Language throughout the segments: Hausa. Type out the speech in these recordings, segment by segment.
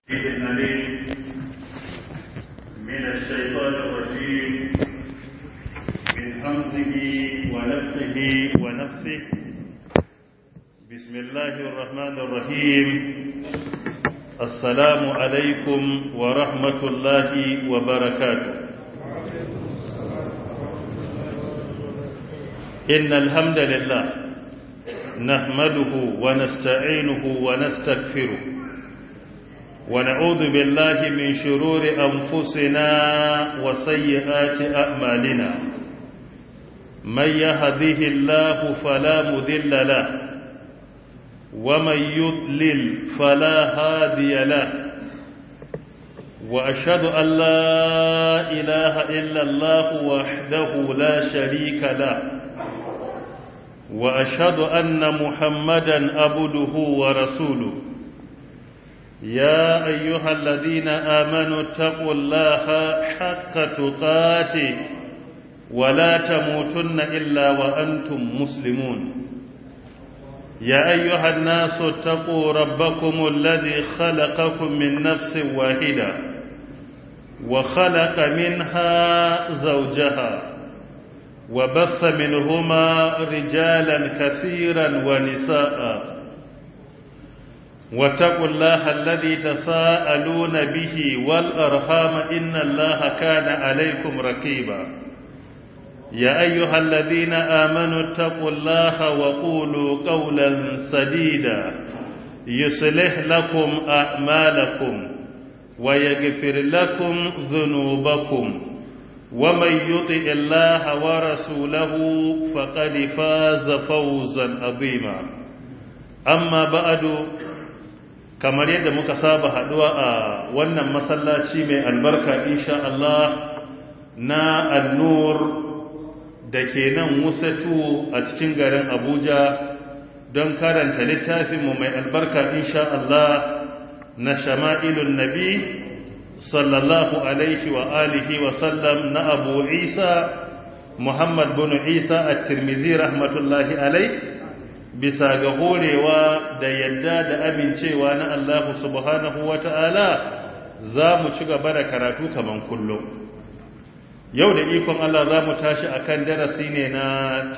العليم من الشيطان الرجيم من حمده ونفسه ونفسه. بسم الله الرحمن الرحيم. السلام عليكم ورحمة الله وبركاته. إن الحمد لله نحمده ونستعينه ونستغفره ونعوذ بالله من شرور أنفسنا وسيئات أعمالنا. من يهده الله فلا مضل له ومن يضلل فلا هادي له وأشهد أن لا إله إلا الله وحده لا شريك له وأشهد أن محمدا عبده ورسوله. يا أيها الذين آمنوا اتقوا الله حق تقاته ولا تموتن إلا وأنتم مسلمون. يا أيها الناس اتقوا ربكم الذي خلقكم من نفس واحدة وخلق منها زوجها وبث منهما رجالا كثيرا ونساء واتقوا الله الذي تساءلون به والأرحام إن الله كان عليكم رقيبا. يا أيها الذين آمنوا اتقوا الله وقولوا قولا سديدا يصلح لكم أعمالكم ويغفر لكم ذنوبكم ومن يطع الله ورسوله فقد فاز فوزا عظيما. أما بعد، kamar yadda muka saba haduwa a wannan masallaci mai albarka insha Allah na An-Nur da ke nan Wusatu a cikin garin Abuja don karanta littafinmu mai albarka insha Allah na Shama'ilun Nabi sallallahu alaihi wa alihi wa sallam na Abu Isa Muhammad bin Isa at-Tirmidhi rahmatullahi alaihi, bisa ga horewa da yadda da amincewa na Allah subhanahu wa ta'ala za mu ci gaba da karatu kaman kullum. Yau da ikon Allah za mu tashi a kan darasi ne na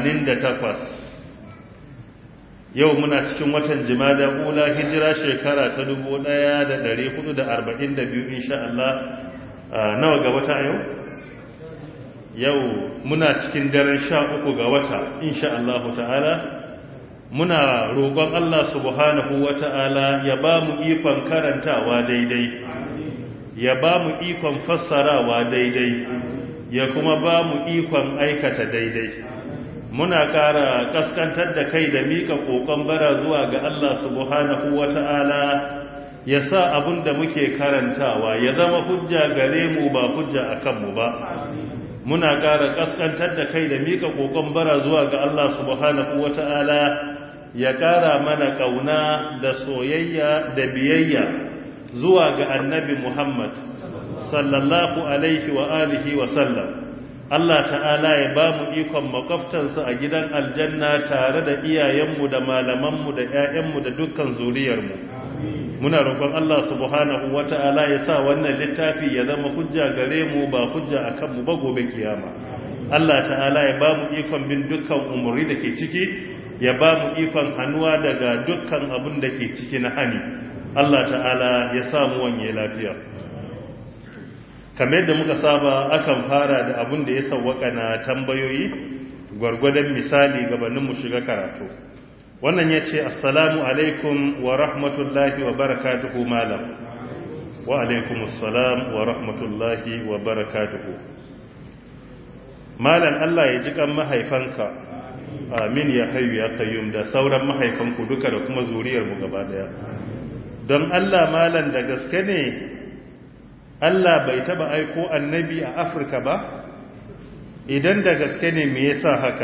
88. Yau muna cikin watan Jumada Ula, hijira shekara ta 1442 insha Allah. Nawa ga wata yau? Yau muna cikin daren 13 ga wata insha Allah ta'ala. Muna roƙon Allah subhanahu wata'ala ya ba mu ikon karantawa daidai, ya ba mu ikon fassarawa daidai, ya kuma ba mu ikon aikata daidai. Muna ƙara ƙaskantar da kai da miƙa ƙoƙon bara zuwa ga Allah subhanahu wata'ala ya sa abin da muke karantawa ya zama hujja gare mu ba hujja a kanmu ba. Muna ƙara ƙaskantar da kai da miƙa ƙoƙon bara zuwa ga Allah subhanahu wata'ala ya ƙara mana ƙauna da soyayya da biyayya zuwa ga annabi Muhammad sallallahu alaihi wa alihi wa sallam. Allah ta'ala ya ba mu ikon makwabtansa a gidan aljanna tare da iyayenmu da malamanmu da 'ya'yanmu da dukkan zuriyarmu. Muna roƙon Allah subhanahu wa ta'ala ya sa wannan littafi ya zama hujja gare mu ba hujja a kanmu ba gobe kiyama. Allah ta'ala ya ba mu ikon bin dukkan umarni da ke ciki, ya ba mu ikon hannuwa daga dukkan abin da ke ciki na hani. Allah ta'ala ya samu wanye lafiya. Kamar yadda muka saba, akan fara da abin da ya sawwaka na tambayoyi gwargwadon misali gabanin mu shiga karatu. Wannan ya ce, Assalamu alaikum wa rahmatullahi wa barakatuhu malam. Wa alaikum assalam wa rahmatullahi wa barakatuhu. Malam, Allah ya ji kan mahaifanka. Amin ya hayyu ya qayyum, da sauran mahaifanku duka da kuma zuriyarmu gaba daya. Don Allah malan, da gaske ne Allah bai taba aiko annabi a Afirka ba? Idan da gaske ne me yasa haka?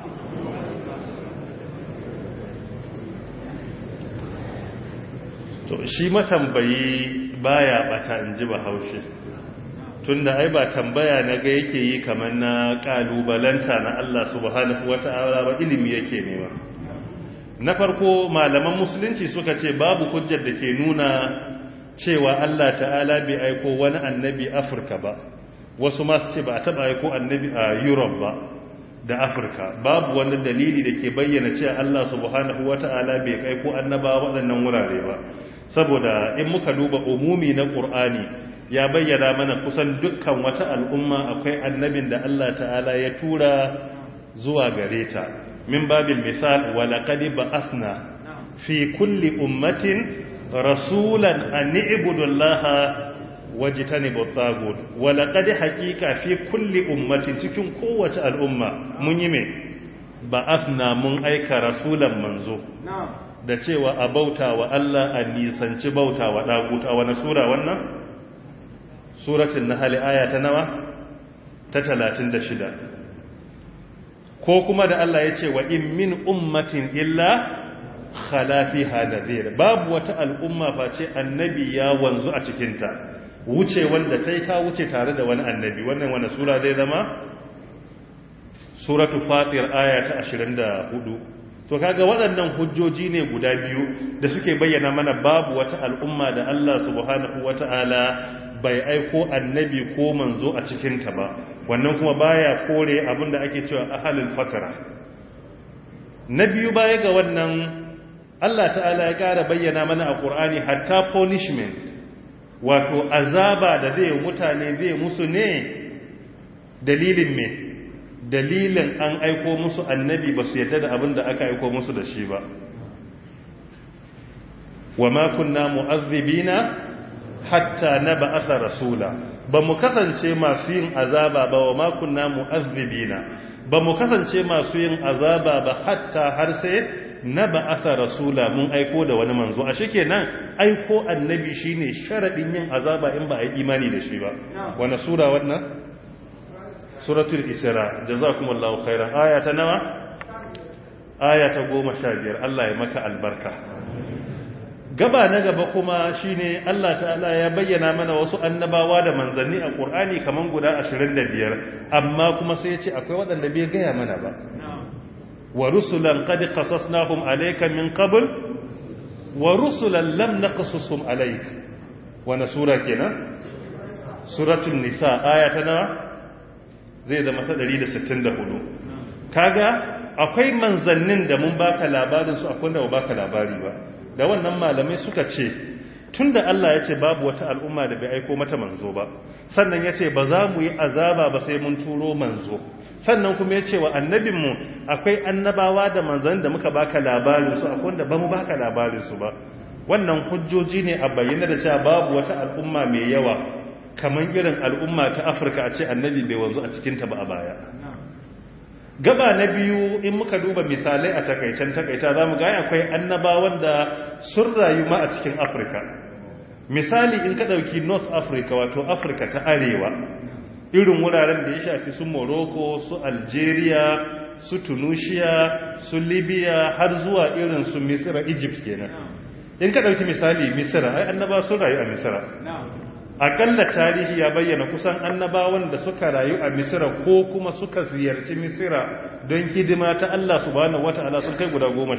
To shi matambayi baya bata, in ji Bahaushe. Tunda ai ba tambaya na ga yake yi kamar na kalubalanta na Allah subhanahu wata'ala ba, ilimi yake nema. Na farko malaman musulunci suka ce babu hujjar da ke nuna cewa Allah ta'ala bai aiko wani annabi Afirka ba, wasu masu ce ba a taɓa aiko annabi a Europe ba da Afirka. Babu wani dalili da ke bayyana cewa Allah subhanahu wa ta'ala bai aiko annaba waɗannan wurare ba, saboda in muka duba umumi na ƙur'ani ya bayyana mana kusan dukkan wata al'umma akwai annabin da Allah ta'ala ya tura zuwa gare ta. min babil misal wa laqad ba'athna fi kulli ummatin rasulan an i'budu allaha wajtanibu at-taghut wa laqad haqiqa fi kulli ummatin cikin kowace al'umma mun yi me ba'athna mun aika rasulan manzo da cewa a bauta wa Allah a nisanci bauta wa dagut. A wani sura wannan? Suratul Nahl aya ta nawa? Ta 36. Ko kuma da Allah ya ce wa in min ummatin illa khala fiha nadhir, babu wata al'umma face annabi ya wanzu a cikinta, wuce wanda ta yi ta wuce tare da wani annabi. Wannan wani sura zai zama? Suratu Fatir aya ta 24. To kaga waɗannan hujjoji ne guda biyu da suke bayyana mana babu wata al'umma da Allah subhanahu wata'ala bai aiko annabi ko manzo a cikinta ba. Wannan kuma baya kore abinda ake cewa ahalul fatara. Na biyu baya ga wannan, Allah ta'ala ya ƙara bayyana mana a Qur'ani hatta punishment, wato azaba da zai mutane zai musu ne dalilin me? Dalilin an aiko musu annabi ba su yadda da abinda aka aiko musu da shi ba. Wa ma kunna mu'azzibina hatta nab'atha rasula, ba mu kasance masu yin azaba ba. Wa ma kunna mu'azzibina, ba mu kasance masu yin azaba ba hatta har sai nab'atha rasula, mun aiko da wani manzo. A shikenan aiko annabi shine sharadin yin azaba in ba a yi imani da shi ba. Wannan sura wannan? Suratul Isra. Jazakumullahu khairan. Aya ta nawa? Aya ta 15. Allah ya maka albarka. Gaba na gaba kuma shine Allah ta'ala ya bayyana mana wasu annabawa da manzanni a Qur'ani kaman guda 25, amma kuma sai ya ce akwai waɗanda bai gaya mana ba. Wa rusulan qad qasasnahum alayka min qabl wa rusulan lam naqsushum alayk. Wannan sura kenan? Suratul Nisa aya ta nawa? Zai zama ta 164. Kaga akwai manzannin da mun baka labarin su, akwai da ba baka labari ba. Da wannan malamai suka ce tunda Allah ya ce babu wata al'umma da bai aiko mata manzo ba, sannan ya ce ba za mu yi azaba ba sai mun turo manzo, sannan kuma ya ce wa annabinmu akwai annabawa da manzan da muka baka labarin su, akwai wanda ba mu baka labarin su ba. Wannan hujjoji ne a bayyana da cewa babu wata al'umma mai yawa kamar irin al'umma ta Afirka a ce annabi bai wanzu a cikinta ba a baya. Gaba na biyu, in muka duba misalai a takaita za mu gaya akwai annabawan da sun rayu ma a cikin Afirka. Misali in ka ɗauki North Africa, wato Afirka ta arewa, irin wuraren da ya shafi su Morocco, su Algeria, su Tunisia, su Libya, har zuwa irin su Misira, Egypt kenan. In ka ɗauki misali Misira, ai annaba sun rayu a Misira. Akalla tarihi ya bayyana kusan annabawan da suka rayu a Misira ko kuma suka ziyarci Misira don hidima ta Allah subhanahu wata'ala sun kai guda 12.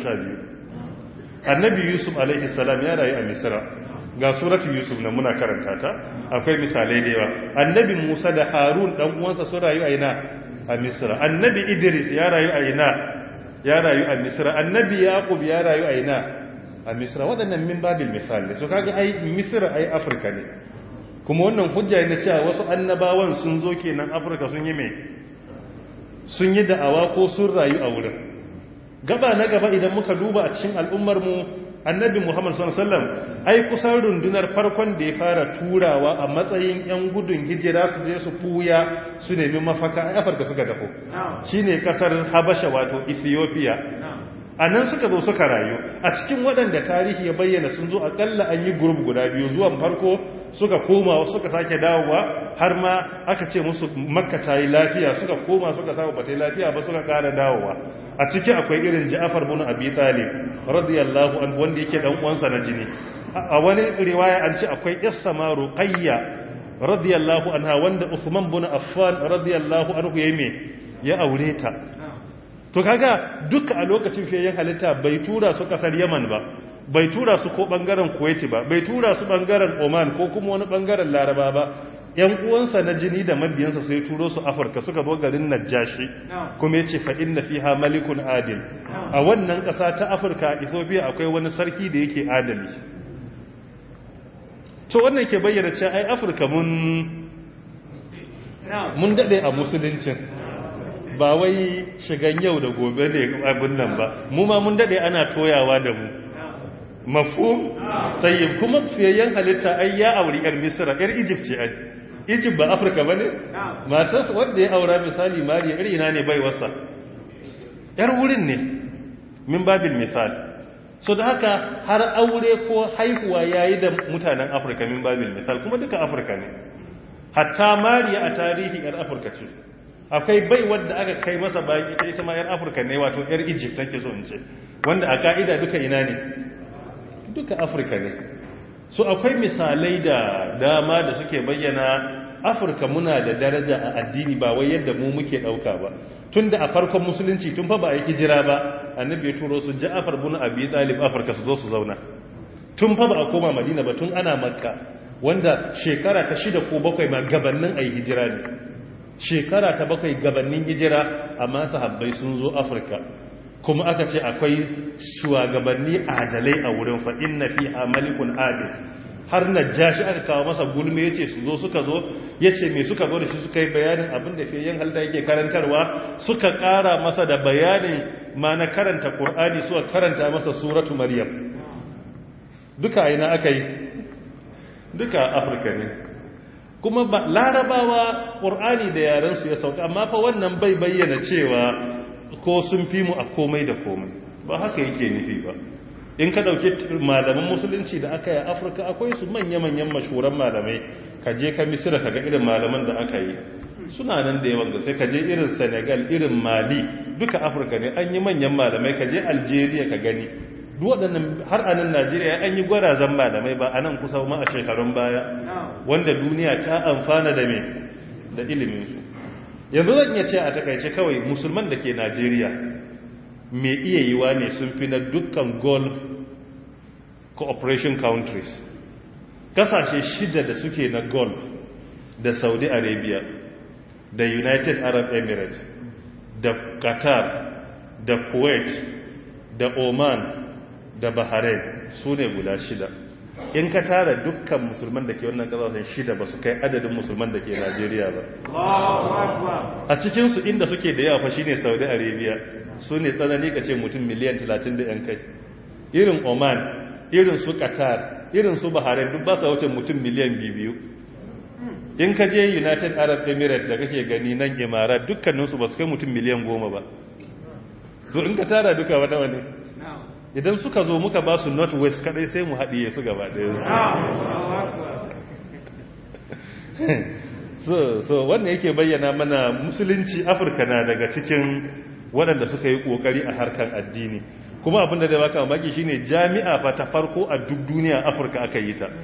Annabi Yusuf alaihi salam ya rayu a Misira, ga suratul Yusuf na muna karanta ta, akwai misalai da yawa. Annabi Musa da Harun dan uwansa sun rayu a ina? A Misira. Annabi Idris ya rayu a ina? Ya rayu a Misira. Annabi Yaqub ya rayu a ina? A Misira. Waɗannan min babil misali. So kaga ai Misira ai Afirka ne. Kuma wannan hujja ne cewa wasu annabawan sun zo kenan Afirka sun yi me? Sun yi da'awa ko sun rayu a wurin. Gaba na gaba idan muka duba a cikin al'ummar mu, Annabi Muhammad sallallahu alaihi wasallam ai kusan rundunar farkon da ya fara turawa a matsayin yan gudun hijira su je su fuya su nemi mafaka a Afirka suka dafo. Shine kasar Habasha wato Ethiopia. A nan suka zo suka rayu. A cikin waɗanda tarihi ya bayyana sun zo akalla an yi gurub guda biyu, zuwan farko suka koma suka sake dawowa, har ma aka ce musu Makka ta yi lafiya, suka koma suka samu ba ta yi lafiya ba, suka ƙara dawowa. A ciki akwai irin Ja'far bin Abi Talib radiyallahu anhu wanda yake dan uwansa na jini. A wani riwaya an ce akwai Isma Ruqayya radiyallahu anha wanda Uthman bin Affan radiyallahu anhu ya aure ta. To kaga duka a lokacin fiyayen halitta bai tura su kasar Yaman ba, bai tura su ko bangaren Kuwaiti ba, bai tura su bangaren Oman ko kuma wani bangaren Laraba ba, yan uwansa na jini da mabiyansa sai turo su Afirka suka zo garin Najashi, kuma yace fa inna fiha malikun adil. A wannan ƙasa ta Afirka, Ethiopia, akwai wani sarki da yake adali. To wannan ke bayyana cewa ai Afirka mun dade a musuluncin, ba wai shigan yau da gobe ne abin nan ba, mu ma mun dade ana toyawa da mu. Mafhum? Tayyib, kuma fiyayyen halitta ai ya auri yar Misra, yar Egypt ce ai. Egypt ba Afirka bane? Matarsa wanda ya aura misali Mariya yar ina ne bai wasa. Yar wurin ne. Min babil misal. So da haka har aure ko haihuwa yayi da mutanen Afirka min babil misal, kuma duka Afirka ne. Hatta Mariya a tarihi yar Afirka ce. Akwai bai wadda aka kai masa bayan ita ma yar Afirka ne, wato yar Egypt take so in ce, wanda a ka'ida duka ina ne, duka Afirka ne. So akwai misalai da dama da suke bayyana Afirka muna da daraja a addini, ba wai yadda mu muke dauka ba. Tunda a farkon musulunci tun fa ba a yi hijira ba, annabi ya turo su Ja'far bin Abi Talib Afirka su zo su zauna. Tun fa ba a koma Madina ba, tun ana Makka, wanda shekara ta 6 ko 7 ma gabanin ayi hijira ne. Shekara ta 7 gabanin hijira, amma sahabbai sun zo Afirka, kuma aka ce akwai shugabanni adalai a wurin, fa inna fiha malikun adil. Har Najashi aka kawo masa gulme yace su zo, suka zo, yace me suka zo da shi, suka yi bayanin abin da fiyen halda yake karantarwa, suka ƙara masa da bayanin ma na karanta Qur'ani, suka karanta masa suratu Maryam. Duka aina aka yi, duka Afirka ne. Kuma Larabawa Qur'ani da yaran su ya sauka, amma fa wannan bai bayyana cewa ko sun fi mu a komai da komai, ba haka yake nufi ba. In ka dauke malaman musulunci da aka yi a Afirka, akwai su manya-manyan mashuran malamai, ka je ka Misira ka ga irin malaman da aka yi, suna nan da yawan sai ka je irin Senegal, irin Mali, duka Afirka ne, an yi manyan malamai, ka je Algeria ka gani, duk waɗannan har a nan Najeriya an yi gwarazan malamai, ba a nan kusa ma a shekarun baya, wanda duniya ta amfana da me da iliminsu. Yanzu zan iya ce a takaice kawai musulman da ke Najeriya mai iya yiwa ne sun fi na dukkan Gulf cooperation countries. Kasashe 6 da suke na Gulf, da Saudi Arabia, da United Arab Emirates, da Qatar, da Kuwait, da Oman, da Bahrain, su ne guda 6. In ka tara dukkan musulman da ke wannan kasashen 6 ba su kai adadin musulman da ke Najeriya ba. A cikinsu inda suke da yawa fa shine Saudi Arabia, su ne tsanani ka ce mutum miliyan 30 da yan kai. Irin Oman, irin su Qatar, irin su Bahrain duk ba sa wuce mutum miliyan 2. In ka je United Arab Emirates da kake gani nan Imarat, dukkaninsu ba su kai mutum miliyan 10 ba. So in ka tara duka wani idan suka zo muka ba su northwest kadai sai mu haɗiye su gaba ɗaya so wannan yake bayyana mana musulunci Afirka na daga cikin waɗanda suka yi ƙoƙari a harkar addini, kuma abin da zai baka mamaki shine jami'a fa ta farko a duk duniya Afirka aka yi ta,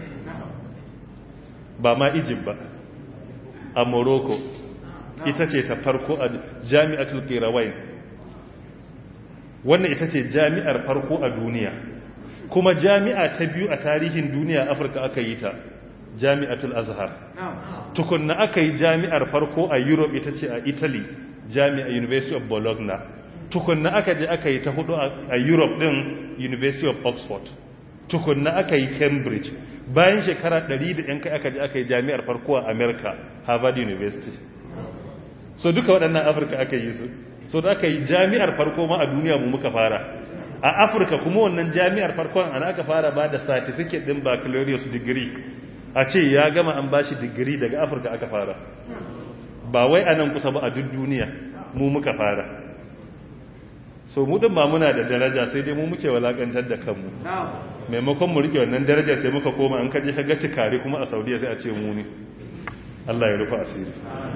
ba ma Egypt ba, a Morocco ita ce ta farko a Jami'atul Qirawai. Wannan ita ce jami'ar farko a duniya, kuma jami'a ta biyu a tarihin duniya Afirka aka yi ta, Jami'atul Azhar. Tukunna aka yi jami'ar farko a Europe, ita ce a Italy, Jami'a University of Bologna. Tukunna aka je aka yi ta hudu a Europe din, University of Oxford. Tukunna aka yi Cambridge. Bayan shekara 100 da yan kai aka je aka yi jami'ar farko a America, Harvard University. So duka waɗannan Afirka aka yi su. So da aka yi jami'ar farko ma a duniya mu muka fara. A Afirka kuma wannan jami'ar farkon ana aka fara ba da certificate din baccalaureate degree. A ce ya gama an bashi degree daga Afirka aka fara. Ba wai anan kusa ba, a duk duniya mu muka fara. So mu din ba muna da daraja, sai dai mu muke walakantar da kanmu. Maimakon mu rike wannan darajar sai muka koma an kaje ka ga cikare kuma a Saudiya sai a ce mu ne. Allah ya rufa asiri.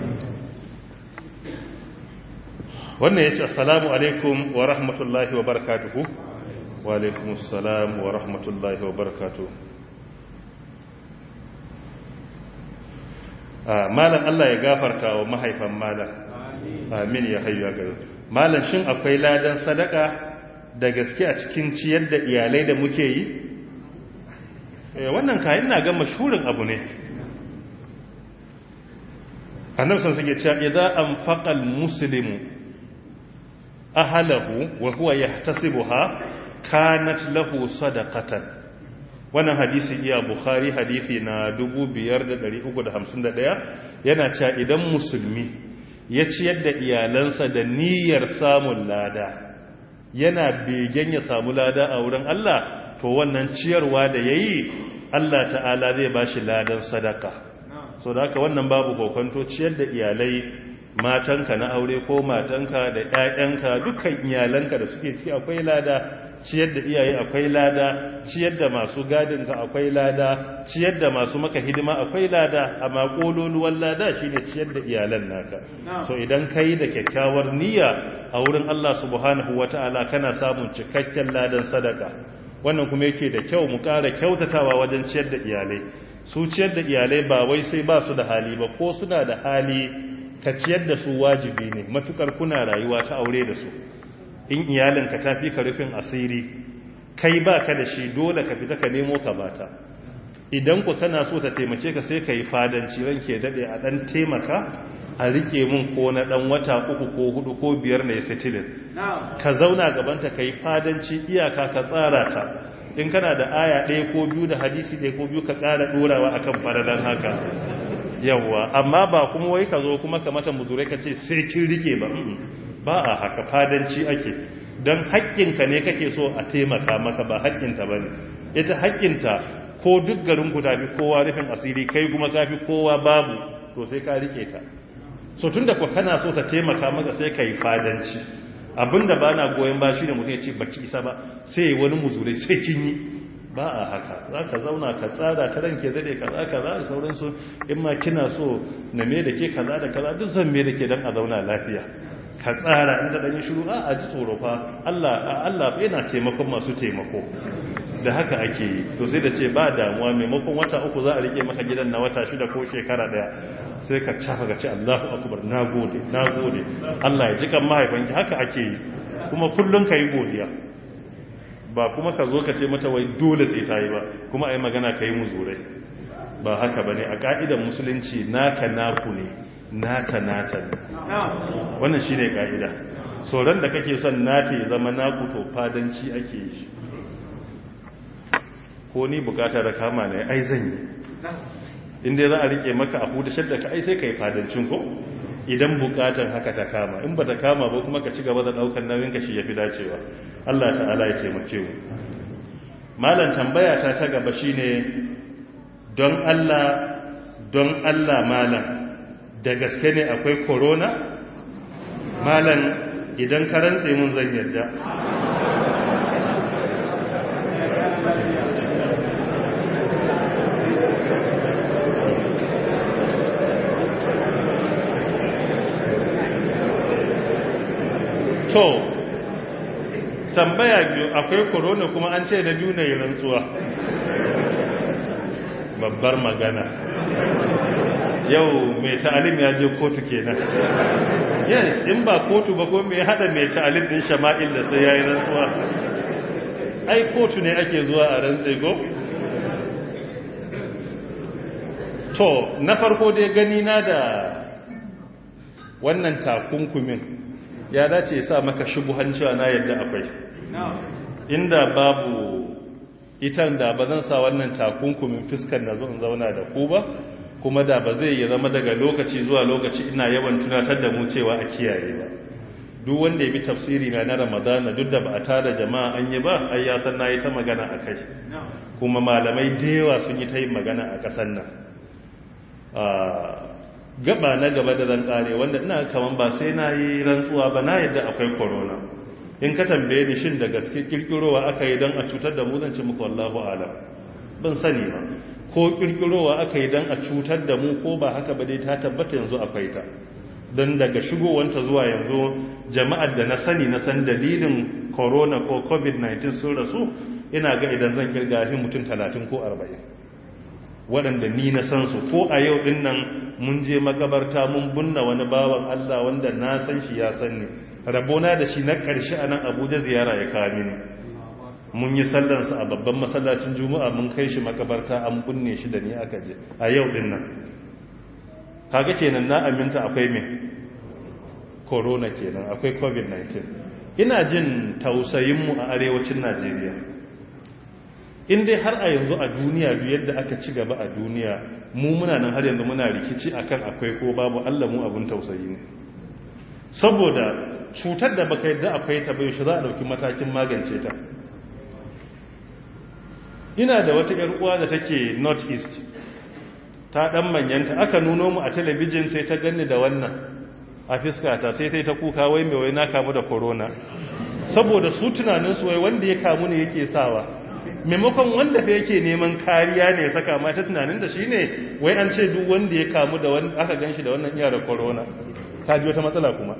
Wannan ya ce assalamu alaikum wa rahmatullahi wa barakatuhu. Wa alaikum assalam wa rahmatullahi wa barakatuhu. Malam Allah ya gafarta wa mahaifan malam. Amin ya hayyu ga. Malam shin akwai ladan sadaka da gaske a cikin ciyar da iyalai da muke yi wannan kayan na ga mashhurin abu ne. annabi sun suke cewa idza anfaqa al-muslimu ahlahu wa huwa yahtasibuha kanat lahu sadaqatan. wannan hadisi iya bukhari hadisi na 5351 yana cewa idan musulmi ya ciyar da iyalansa da niyyar samun lada, yana begen ya samu lada a wurin Allah, to wannan ciyarwa da yayi Allah ta'ala zai bashi ladan sadaka. so da haka wannan babu kokonto, ciyar da iyalai, matanka na aure ko matanka da ƴaƴanka, dukkan iyalanka da suke ciki akwai lada. Ciyar da iyaye akwai lada, ciyar da masu gadinka akwai lada, ciyar da masu maka hidima akwai lada, amma kololuwan lada shine ciyar da iyalan naka. so idan kai da kyakkyawar niyya a wurin Allah subhanahu wataala kana samun cikakken ladan sadaka. wannan kuma yake da kyau mu ƙara kyautatawa wajen ciyar da iyalai. su ciyar da iyalai ba wai sai ba su da hali ba, ko suna da hali ka ciyar da su wajibi ne, matukar kuna rayuwa ta aure da su. in iyalinka ta fi ka rufin asiri, kai ba ka da shi, dole ka fita ka nemo ka bata. idan ku tana so ta taimake ka sai ka yi fadanci, ranke daɗe a ɗan taimaka a rike mun ko na ɗan wata 3 ko 4 ko 5 na ya sitilin. ka zauna gabanta ka yi fadanci, iyaka ka tsara ta. in kana da aya 1 ko 2 da hadisi 1 ko 2 ka ƙara ɗorawa akan faradan haka. yawwa, amma ba kuma wai ka zo kuma ka mata muzurai ka ce sai kin rike ba. ba a haka, fadanci ake. don haƙƙinka ne kake so a taimaka maka, ba haƙƙinta ba ne. ita haƙƙinta ko duk garin ku tafi kowa rufin asiri, kai kuma kafi kowa babu, to sai ka rike ta. so tun da ku kana so ta taimaka maka sai ka yi fadanci. abinda ba na goyon ba shi ne mutum ya ce baki isa ba, sai wani muzurai sai kin yi. ba a haka, za ka zauna ka tsara ta ranke daɗe kaza kaza da sauransu. in ma kina so na me da ke kaza da kaza, duk zan me da ke don a zauna lafiya. ka tsara inda ɗanyi shiru a ji tsoro fa, Allah yana taimakon masu taimako. da haka ake yi. to sai da ce ba damuwa, maimakon wata 3 za a rike maka gidan na wata 6 ko shekara 1, sai ka cafa ga ce Allahu akbar, nagode Allah ya ji kan mahaifanki. haka ake yi, kuma kullum ka yi godiya. ba kuma ka zo ka ce mata wai dole sai ta yi ba, kuma a yi magana ka yi muzurai. ba haka ba ne. a ƙa'idar musulunci naka naku ne, nata nata ne. wannan shi ne ƙa'ida. tsoron da kake son nata ya zama naku, to fadanci ake yi. ko ni bukata da kama ne ai zan yi, inda za a rike maka a hudu shadda ka ai sai ka yi fadancin ko, idan bukatar haka ta kama. in ba ta kama ba kuma ka ci gaba da daukar nauyin ka, shi yafi dacewa. Allah ta'ala ya taimake mu. malam tambaya ta gaba shine, don Allah malam, da gaske ne akwai corona? malam idan ka rantse mun zan yarda. to tambaya biyu, akwai corona kuma an ce da biyu na yi rantsuwa. babbar magana. yau mai ta'alim ya je kotu kenan. yes, in ba kotu ba ko mai hada mai ta'alim din shama'il da sai yayi rantsuwa. ai kotu ne ake zuwa a rantsai go. to na farko dai gani na da wannan takunkumin ya dace sa maka shubuhan cewa na yadda akwai. inda babu itan da ba zan sa wannan takunkumin fuskar na zo in zauna da ku ba, kuma da ba zai yi zama daga lokaci zuwa lokaci ina yawan tunatar da mu cewa a kiyaye ba. duk wanda ya bi tafsiri na Ramadana, duk da ba a tada jama'a an yi ba, ai ya san nayi ta magana akai. kuma malamai da yawa sun yi ta yin magana a kasan nan. gaba na gaba da zan kare, wanda ina kaman ba sai na yi rantsuwa ba, na yadda akwai corona. in ka tambaye ni shin da gaske kirkirowa aka yi don a cutar da mu, zan ce muku wallahu alam, ban sani ba. ko kirkirowa aka yi don a cutar da mu ko ba haka ba, dai ta tabbata yanzu akwai ta. don daga shigowanta zuwa yanzu jama'ar da na san dalilin corona ko covid-19 sun rasu, ina ga idan zan kirga shi mutum 30 ko 40 waɗanda ni na san su. ko a yau ɗin nan mun je makabarta mun bunna wani bawan Allah wanda na san shi ya san ni, rabona da shi na ƙarshe a nan Abuja ziyara ya kawo mini mun yi sallansa a babban masallacin Juma'a mun kai shi makabarta an binne shi da ni aka je a yau din nan kaga kenan na aminta akwai me corona kenan akwai covid-19 ina jin tausayin mu a arewacin Najeriya in dai har a yanzu a duniya duk yadda aka ci gaba a duniya mu muna nan har yanzu muna rikici akan akwai ko babu Allah mu abun tausayi ne saboda cutar da baka yadda akwai ta bai shi za a dauki matakin magance ta ina da wata yar uwa da take north east ta dan manyanta aka nuno mu a talabijin sai ta ganni da wannan a fiskata sai ta kuka wai mai wai na kamu da corona saboda su tunanin su wai wanda ya kamu ne yake sawa maimakon wanda fa yake neman kariya ne saka ma ta tunanin ta shine wai an ce duk wanda ya kamu da wanda aka ganshi da wannan iya da corona ta ji wata matsala kuma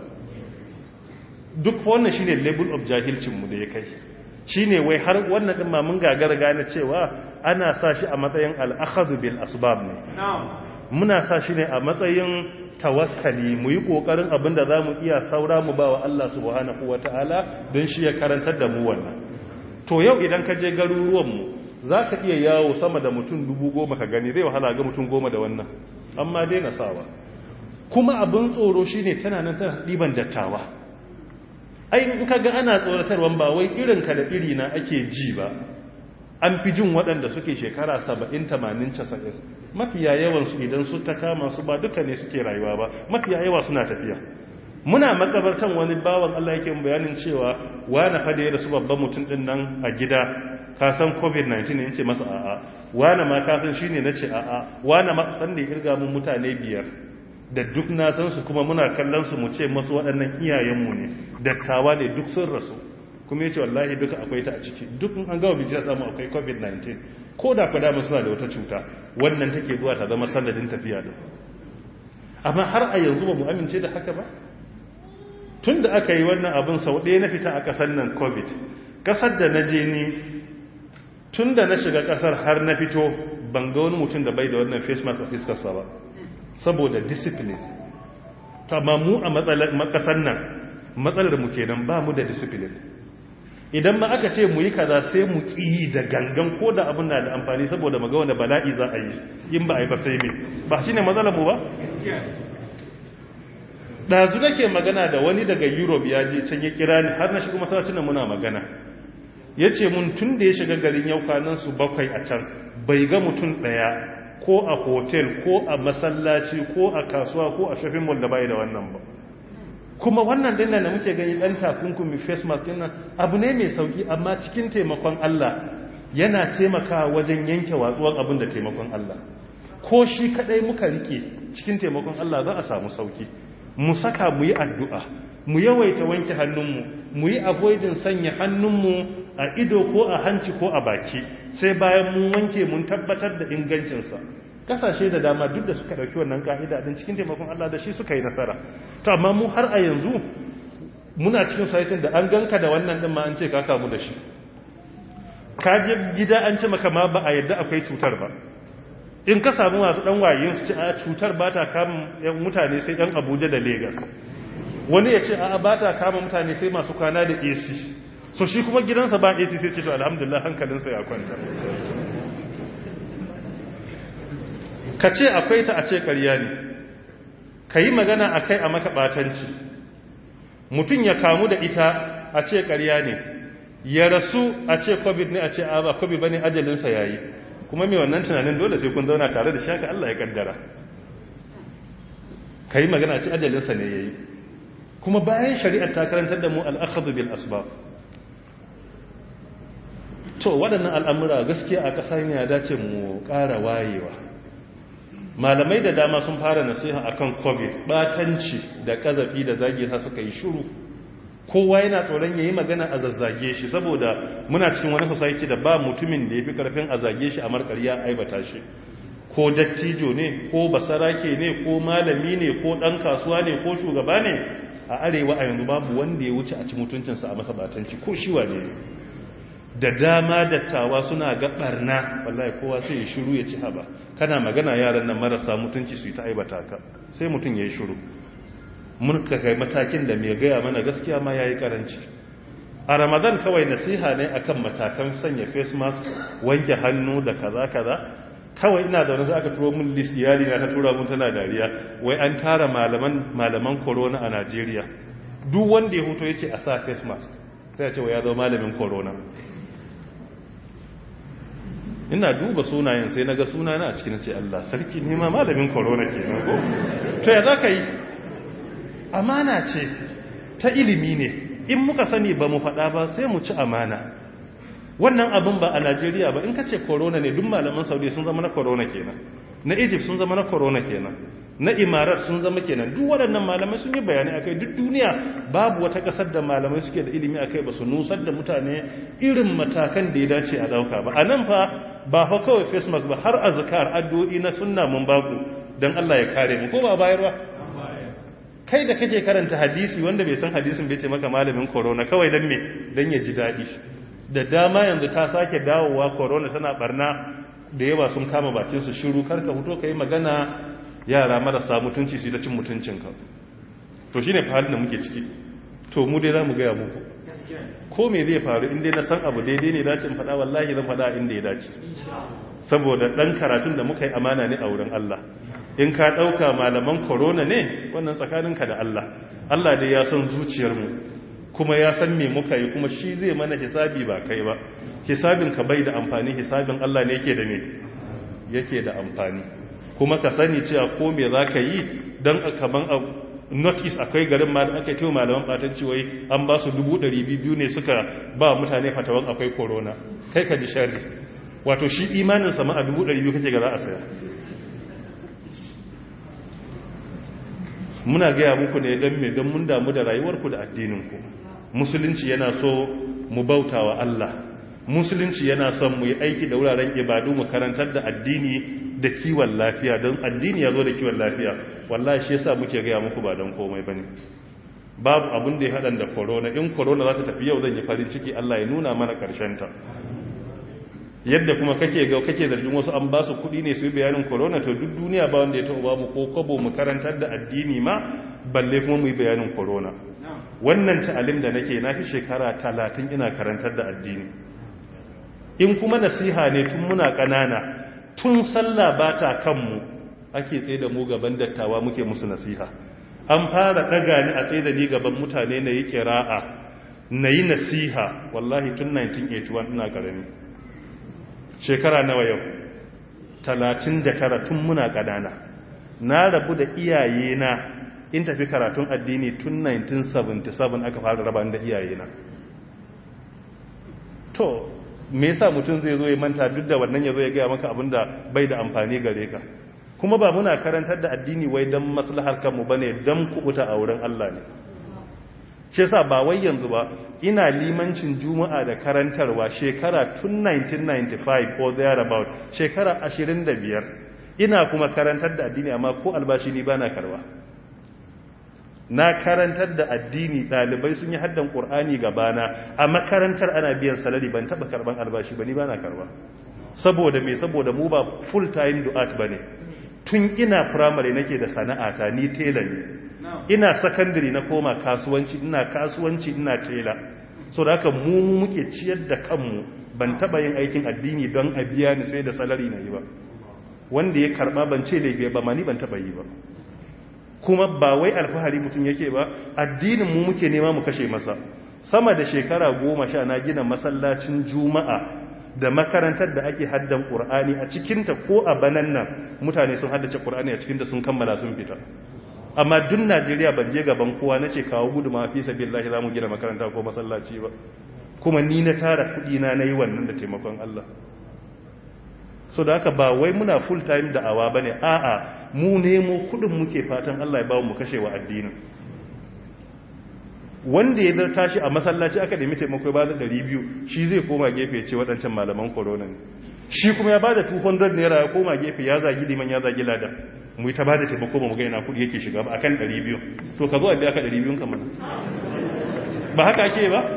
duk wannan shine level of jahilcin mu da ya kai shine wai har wannan din ma mun gagara gane cewa ana sa shi a matsayin al-akhadhu bil asbab ne muna sa shi ne a matsayin tawakkali mu yi kokarin abinda zamu iya saura mu bawa Allah subhanahu wataala don shi ya karantar da mu wannan to yau idan ka je garuruwan mu zaka iya yawo sama da mutum 10,000 ka gani zai wahala ga mutum 10 da wannan amma dai na sawa kuma abin tsoro shine tana nan tana diban dattawa ai in kaga ana tsoratarwan ba wai irin ka da iri na ake ji ba an fi jin waɗanda suke shekara 70 80 90 mafiya yawan su idan su ta kama su ba duka ne suke rayuwa ba mafiya yawa suna tafiya muna makabartan wani bawan Allah yake bayanin cewa wani fa da ya rasu babban mutum din nan a gida ka san covid-19 ne yace masa a'a wani ma ka san shine nace a'a wani ma san da irga mun mutane 5 da duk na san su kuma muna kallon su mu ce masu waɗannan iyayenmu ne dattawa ne duk sun rasu kuma yace wallahi duka akwai ta a ciki duk an gawa bijira samu akwai covid-19 ko da ku dama suna da wata cuta wannan take zuwa ta zama sanadin tafiya da amma har a yanzu ba mu amince da haka ba tun da aka yi wannan abin sau ɗaya na fita a ƙasar nan covid ƙasar da na je ni tun da na shiga ƙasar har na fito ban ga wani mutum da bai da wannan face mask a fiskarsa ba saboda discipline amma mu a ƙasar nan matsalar mu kenan ba mu da discipline idan ma aka ce mu yi kaza sai mu ƙi da gangan ko da abin na da amfani saboda maga wanda bala'i za a yi in ba a yi ba sai me ba shine matsalar mu ba ɗazu nake magana da wani daga Europe ya je can ya kira ni har na shiga masallacin nan muna magana ya ce mun tun da ya shiga garin yau kwanan su 7 a can bai ga mutum ɗaya ko a hotel ko a masallaci ko a kasuwa ko a shopping mall da bai da wannan ba kuma wannan dinnan da muke gani dan takunkumi face mask dinnan abu ne mai sauki amma cikin taimakon Allah yana taimakawa wajen yanke watsuwan abin da taimakon Allah ko shi kadai muka rike cikin taimakon Allah za a samu sauki mu saka mu yi addu'a mu yawaita wanke hannunmu mu yi avoidin sanya hannunmu a ido ko a hanci ko a baki sai bayan mun wanke mun tabbatar da ingancinsa kasashe da dama duk da suka ɗauki wannan ka'ida din cikin taimakon Allah da shi suka yi nasara to amma mu har a yanzu muna cikin saitin da an ganka da wannan din ma an ce ka kamu da shi ka je gida an ce maka ma ba a yadda akwai cutar ba in ka samu masu dan wayin su ce a cutar ba ta kama mutane sai yan Abuja da Lagos wani ya ce a ba ta kama mutane sai masu kwana da AC so shi kuma gidansa ba AC sai ce to alhamdulillah hankalinsa ya kwanta ka ce akwai ta a ce ƙarya ne ka yi magana a kai a maka ɓatanci mutum ya kamu da ita a ce ƙarya ne ya rasu a ce covid ne a ce a ba covid ba ne ajalinsa ya yi kuma mai wannan tunanin dole sai kun zauna tare da shaka Allah ya kaddara ka yi magana a ce ajalinsa ne ya yi kuma bayan shari'ar ta karantar da mu al'akhadu bil asbab to waɗannan al'amura gaskiya a ƙasa ne ya dace mu ƙara wayewa malamai da dama sun fara nasiha akan covid batanci da ƙazafi da zagi ha suka yi shiru kowa yana tsoron yayi magana a zazzage shi saboda muna cikin wani society da ba mutumin da yafi karfin a zage shi a markariya aibata shi ko dattijo ne ko basarake ne ko malami ne ko dan kasuwa ne ko shugaba ne a arewa a yanzu babu wanda ya wuce a ci mutuncinsa a masa batanci ko shi wane ne da dama dattawa suna ga barna wallahi kowa sai ya shiru ya ci haba kana magana yaran nan marasa mutunci su yi ta aibata ka sai mutum ya yi shiru mun kai matakin da mai gaya mana gaskiya ma yayi karanci. A Ramadan kawai nasiha ne akan matakan sanya face mask, wanke hannu da kaza kawai ina da wani aka turo mun list iyali na ta tura mun tana dariya wai an tara malaman corona a Najeriya, duk wanda ya huto yace a sa face mask sai ya ce wai ya zama malamin corona. Ina duba sunayen sai naga sunana a cikin ce Allah sarki ne ma malamin corona kenan ko to ya zaka yi? Amana ce ta ilimi ne, in muka sani ba mu faɗa ba sai mu ci amana. Wannan abin ba a Najeriya ba, in ka ce corona ne duk malaman Saudi sun zama na corona kenan, na Egypt sun zama na corona kenan, na Imarat sun zama kenan. Duk waɗannan malamai sun yi bayani akai. Duk duniya babu wata ƙasar da malamai suke da ilimi akai ba su nusar da mutane irin matakan da ya dace a dauka ba. A nan fa ba fa kawai face mask ba, har azkar addu'o'i na sunna mun baku dan Allah ya kare mu, ko ba bayarwa? Kai da kake karanta hadisi wanda bai san hadisin bai ce maka malamin corona kawai dan me, dan ya ji daɗi. Da dama yanzu ta sake dawowa corona tana barna da yawa sun kama bakin su shiru, karka fito kai magana, yara marasa mutunci su da cin mutuncinka. To shine fa halin da muke ciki. To mu dai zamu ga muku ko me zai faru in dai na san abu daidai ne dace in faɗa, wallahi zan faɗa inda ya dace, saboda dan karatun da muka yi amana ne a wurin Allah. In ka ɗauka malaman corona ne wannan tsakaninka da Allah. Allah dai ya san zuciyarmu kuma ya san me muka yi, kuma shi zai mana hisabi ba kai ba. Hisabin ka bai da amfani, hisabin Allah ne yake da me yake da amfani. Kuma ka sani cewa ko me za ka yi don kaman a notice akwai garin ma da aka yi malaman batanci wai an ba su 200,000 ne suka ba mutane fatawan akwai corona. Kai ka ji sharri, wato shi imanin sama a 200,000 kake ga za a saya. Muna gaya muku ne don me, don mun damu da rayuwarku da addininku. Musulunci yana so mu bauta wa Allah, musulunci yana son mu yi aiki da wuraren ibadu, mu karantar da addini da kiwon lafiya, don addini ya zo da kiwon lafiya. Wallahi shi yasa muke gaya muku ba don komai bane. Babu abin da ya haɗa da corona. In corona za ta tafi yau zan yi farin ciki Allah ya nuna mana ƙarshen ta. Yadda kuma kake zargin wasu an ba su kuɗi ne su yi bayanin corona, to duk duniya ba wanda ya taɓa ba mu ko kwabo mu karantar da addini ma, balle kuma mu yi bayanin corona. Wannan ta'alim da nake na fi shekara 30 ina karantar da addini. In kuma nasiha ne tun muna ƙanana, tun sallah ba ta kanmu ake tsaye da mu gaban dattawa muke musu nasiha. An fara ɗaga ni a tsaye da ni gaban mutane na yi kira'a, na yi nasiha, wallahi tun 1981 ina ƙarami. Shekara nawa yau? 39 tun muna ƙanana. Na rabu da iyayena in tafi karatun addini tun 1977 aka fara raba da iyayena. To me yasa mutum zai zo ya manta duk da wannan ya zo ya gaya maka abin da bai da amfani gare ka? Kuma ba muna karantar da addini wai don maslahar kanmu bane, don kubuta a wurin Allah ne. Shi yasa ba wai yanzu ba, ina limancin juma'a da karantarwa shekara tun 1995 or thereabout, shekara 25 ina kuma karantar da addini, amma ko albashi ni bana karba. Na karantar da addini, dalibai sun yi haddan Qur'ani gabana, a makarantar ana biyan salari, ban taba karban albashi ba, ni bana karba. Saboda me? Saboda mu ba full time du'at bane. Tun ina primary nake da sana'ata, ni tela ne. Ina secondary na koma kasuwanci, ina tela. So da haka mu muke ciyar da kanmu, ban taba yin aikin addini don a biya ni sai da salari na yi ba. Wanda ya karba ban ce laifi ba, ma ni ban taba yi ba. Kuma ba wai alfahari mutum yake ba, addinin mu muke nema mu kashe masa. Sama da shekara 10 na gina masallacin juma'a da makarantar da ake haddan Qur'ani a cikinta, ko a banan nan mutane sun haddace Qur'ani a cikinta sun kammala sun fita. Amma duk Najeriya ban je gaban kowa nace kawo guduma fi sabilillahi zamu gina makaranta ko masallaci ba. Kuma ni na tara kudi na nayi wannan da taimakon Allah. So da haka ba wai muna full time da'awa bane, a'a mu nemo kudin muke fatan Allah ya ba mu kashewa addinin. Wanda ya zai tashi a masallaci aka nemi taimako ba da 200, shi zai koma gefe ce waɗancan malaman corona ne. Shi kuma ya bada 200 naira ya koma gefe ya zagi liman ya zagi lada. Mu ta bada taimako ba mu ga ina kudi yake shiga ba akan 200. To ka zo a biya ka 200 kamar. Ba haka ake ba?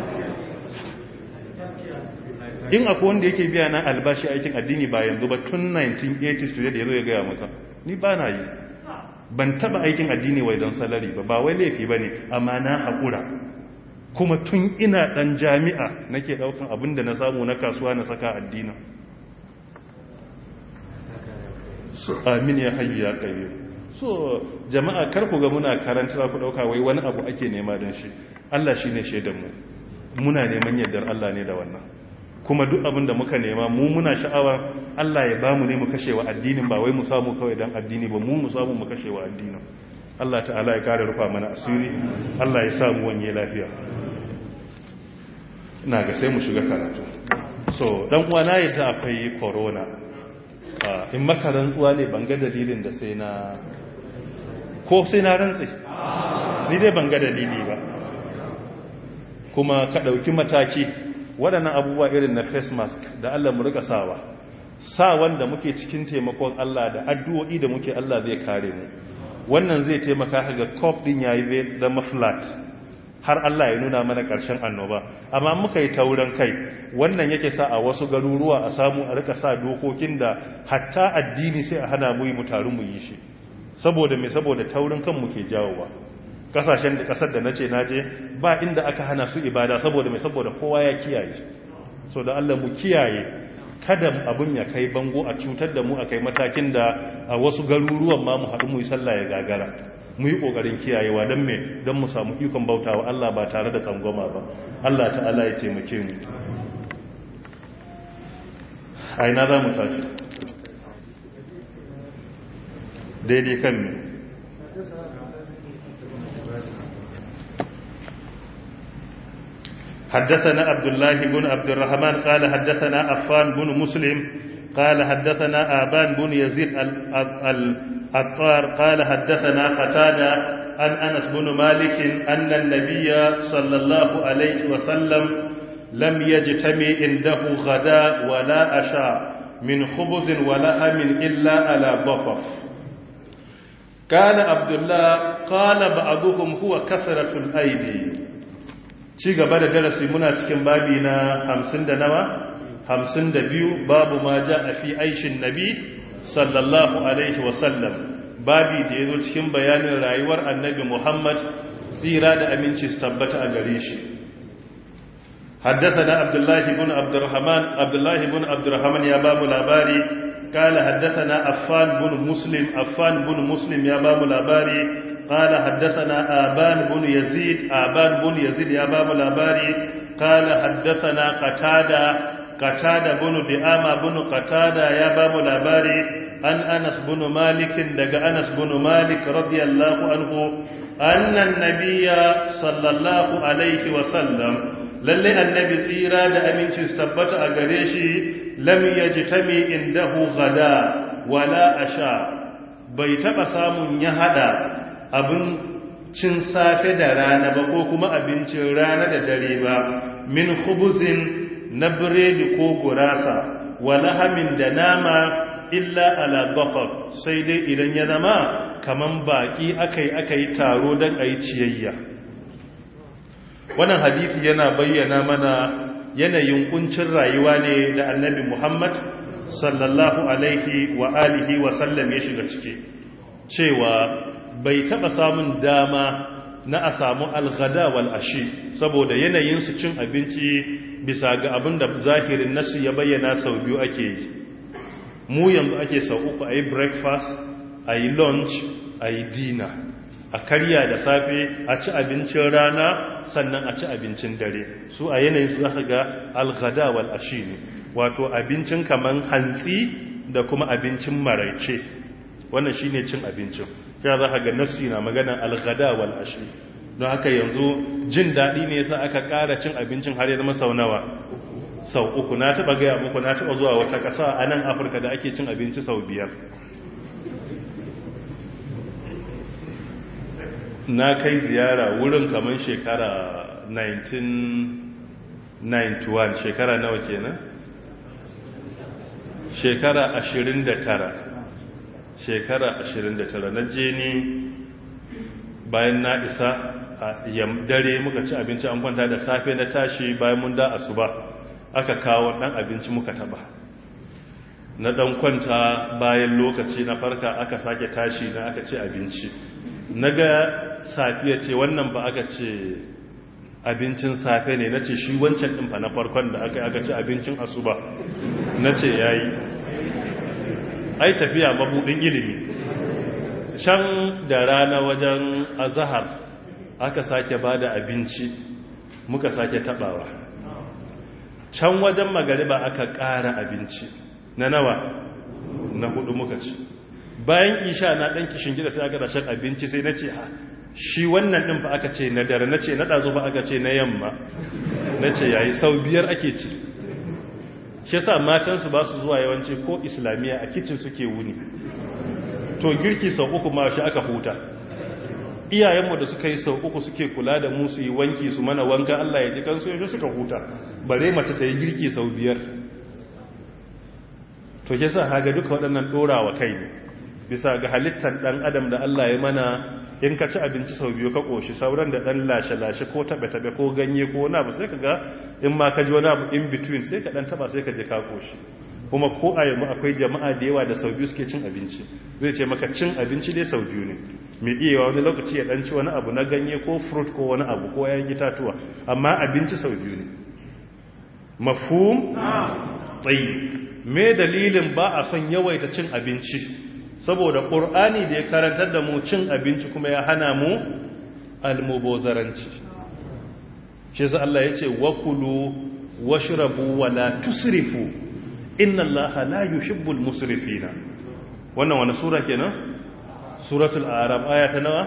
In akwai wanda yake biya na albashi aikin addini ba yanzu ba, tun 1980s to da yazo ya gaya maka. Ni ba na yi. ban taba aikin addini wai don salari ba wai laifi ba ne, amma na haƙura. Kuma tun ina ɗan jami'a nake ɗaukan abin da na samu na kasuwa na saka addinin. So amin ya hayyu ya qayyum. So jama'a kar ku ga muna karanta ku ɗauka wai wani abu ake nema don shi. Allah shine shaidan mu. Muna neman yardar Allah ne da wannan. Kuma duk abin da muka nema mu muna sha'awa Allah ya bamu ne mu kashewa addinin, ba wai mu samu kawai dan addini ba, mu samu mu kashewa addinin. Allah ta'ala ya kare rufa mana asiri, Allah ya sa mu wanye lafiya. Ina ga sai mu shiga karatu. So dan uwa na yadda akwai corona. In maka rantsuwa ne ban ga dalilin da sai na rantsi. Ni dai ban ga dalili ba. Kuma ka dauki mataki. Waɗannan abubuwa irin na face mask da Allah mu rika sawa, sa wanda muke cikin taimakon Allah da addu'o'i da muke, Allah zai kare mu. Wannan zai taimaka ga cop din yayi da maflat har Allah ya nuna mana ƙarshen annoba. Amma muka yi taurin kai, wannan yake sa a wasu garuruwa a samu a rika sa dokokin da hatta addini sai a hana mu yi mu taru mu yi shi. Saboda me? Saboda taurin kan muke jawowa. Kasashen da kasar da nace naje ba inda aka hana su ibada, saboda mai? Saboda kowa ya kiyaye. So da Allah mu kiyaye kada abun ya kai bango a cutar da mu, a kai matakin da a wasu garuruwan ma mu haɗu mu yi sallah ya gagara. Mu yi ƙoƙarin kiyayewa don me? Don mu samu ikon bautawa Allah ba tare da tsangwama ba. Allah ta'ala ya taimake mu. A ina za mu tashi? Daidai kan me? حدثنا عبد الله بن عبد الرحمن قال حدثنا عفان بن مسلم قال حدثنا آبان بن يزيد العطار قال حدثنا قتادة عن أنس بن مالك أن النبي صلى الله عليه وسلم لم يجتمع عنده غداء ولا عشاء من خبز ولحم إلا على ضفف. قال عبد الله قال بعضهم هو كثرة الأيدي. Ci gaba da darasi muna cikin babi na 50 da nawa 52, babu ma a fi aishin nabi sallallahu alaihi wasallam, babi da yazo cikin bayanin rayuwar annabi Muhammad tsira da aminci su tabbata a gare shi. حدثنا عبد الله بن عبد الرحمن يا باب العباري قال حدثنا عفان بن مسلم يا باب العباري قال حدثنا آبان بن يزيد يا باب العباري قال حدثنا قتادة بن دعامة بن قتادة يا باب العباري عن أنس بن مالك دق أنس بن مالك رضي الله عنه أن النبي صلى الله عليه وسلم للي النبي سيرا دا أمين تستبت أغريشي لم يجتمع عنده غدا ولا أشاء بيتق سام يهدى abincin safe da rana ba ko kuma abincin rana da dare ba, min khubuzin na biredi ko gurasa, wa lahamin da nama illa ala dhafaf, sai dai idan ya zama kaman baki akai taro don ayi ciyayya. Wannan hadisi yana bayyana mana yanayin kuncin rayuwa ne da annabi Muhammad sallallahu alaihi wa alihi wa sallam ya shiga ciki, cewa bai taba samun dama na a samu alghada wal ashi, saboda yanayin su cin abinci bisa ga abin da zahirin nasu ya bayyana sau biyu ake yi. Mu yanzu ake sau uku, ayi breakfast, ayi lunch, ayi dinner. A karya da safe, a ci abincin rana, sannan a ci abincin dare. Su a yanayin su zaka ga alghada wal ashi ne, wato abincin kaman hantsi da kuma abincin maraice. Wannan shine cin abincin. Ya za ga nassi na magana alghada wal ashi. Don haka yanzu jin daɗi ne yasa aka ƙara cin abincin har ya zama sau nawa? Sau uku. Na taɓa gaya muku, na taɓa zuwa wata ƙasa a nan Afirka da ake cin abinci sau 5. Na kai ziyara wurin kamar shekara 1991, shekara nawa kenan? Shekara 29 na je ni bayan na isa a dare muka ci abinci, an kwanta da safe na tashi bayan mun da asuba aka kawo dan abinci muka taba. na dan kwanta bayan lokaci na farka aka sake tashi na aka ce abinci naga safiya ce wannan ba aka ce abincin safe ne nace shi wancan din fa na farkon da aka ci abincin asuba nace yayi ai tafiya mabudin ilimi can da rana wajen azhar aka sake bada abinci muka sake tabawa can wajen magariba aka ƙara abinci na nawa na hudu muka ci bayan isha na dan kishin gida sai aka da shan abinci sai nace ha shi wannan din fa aka ce na dare nace na dazo fa aka ce na yamma nace yayi sau biyar ake ci shi yasa matan su ba su zuwa yawanci ko islamiya a kitchen suke wuni to girki sau uku ma shi aka huta iyayenmu da suka yi sau uku suke kula da mu su yi wanki su mana wanka Allah ya ji kansu yaushe suka huta bare mace ta yi girki sau biyar to ke sa haga duka waɗannan ɗorawa kai ne bisa ga halittar ɗan adam da Allah ya mana in ka ci abinci sau biyu ka ƙoshi sauran da ɗan lashe-lashe ko taɓe-taɓe ko ganye ko wani abu sai ka ga in ma ka ji wani abu in between sai ka ɗan taɓa sai ka ji ka ƙoshi kuma ko a yanzu akwai jama'a da yawa da sau biyu suke cin abinci zai ce maka cin abinci dai sau biyu ne mai iya wani lokaci ya ɗanci wani abu na ganye ko fruit ko wani abu ko yayin itatuwa amma abinci sau biyu ne mafhum tsayi me dalilin ba a son yawaita cin abinci saboda ƙur'ani da ya karantar da mu cin abinci kuma ya hana mu almubozaranci shi sa Allah ya ce wakulu washrabu wala tusrifu inna Allaha la yuhibbul musrifina wannan wani sura kenan suratul a'raf aya ta nawa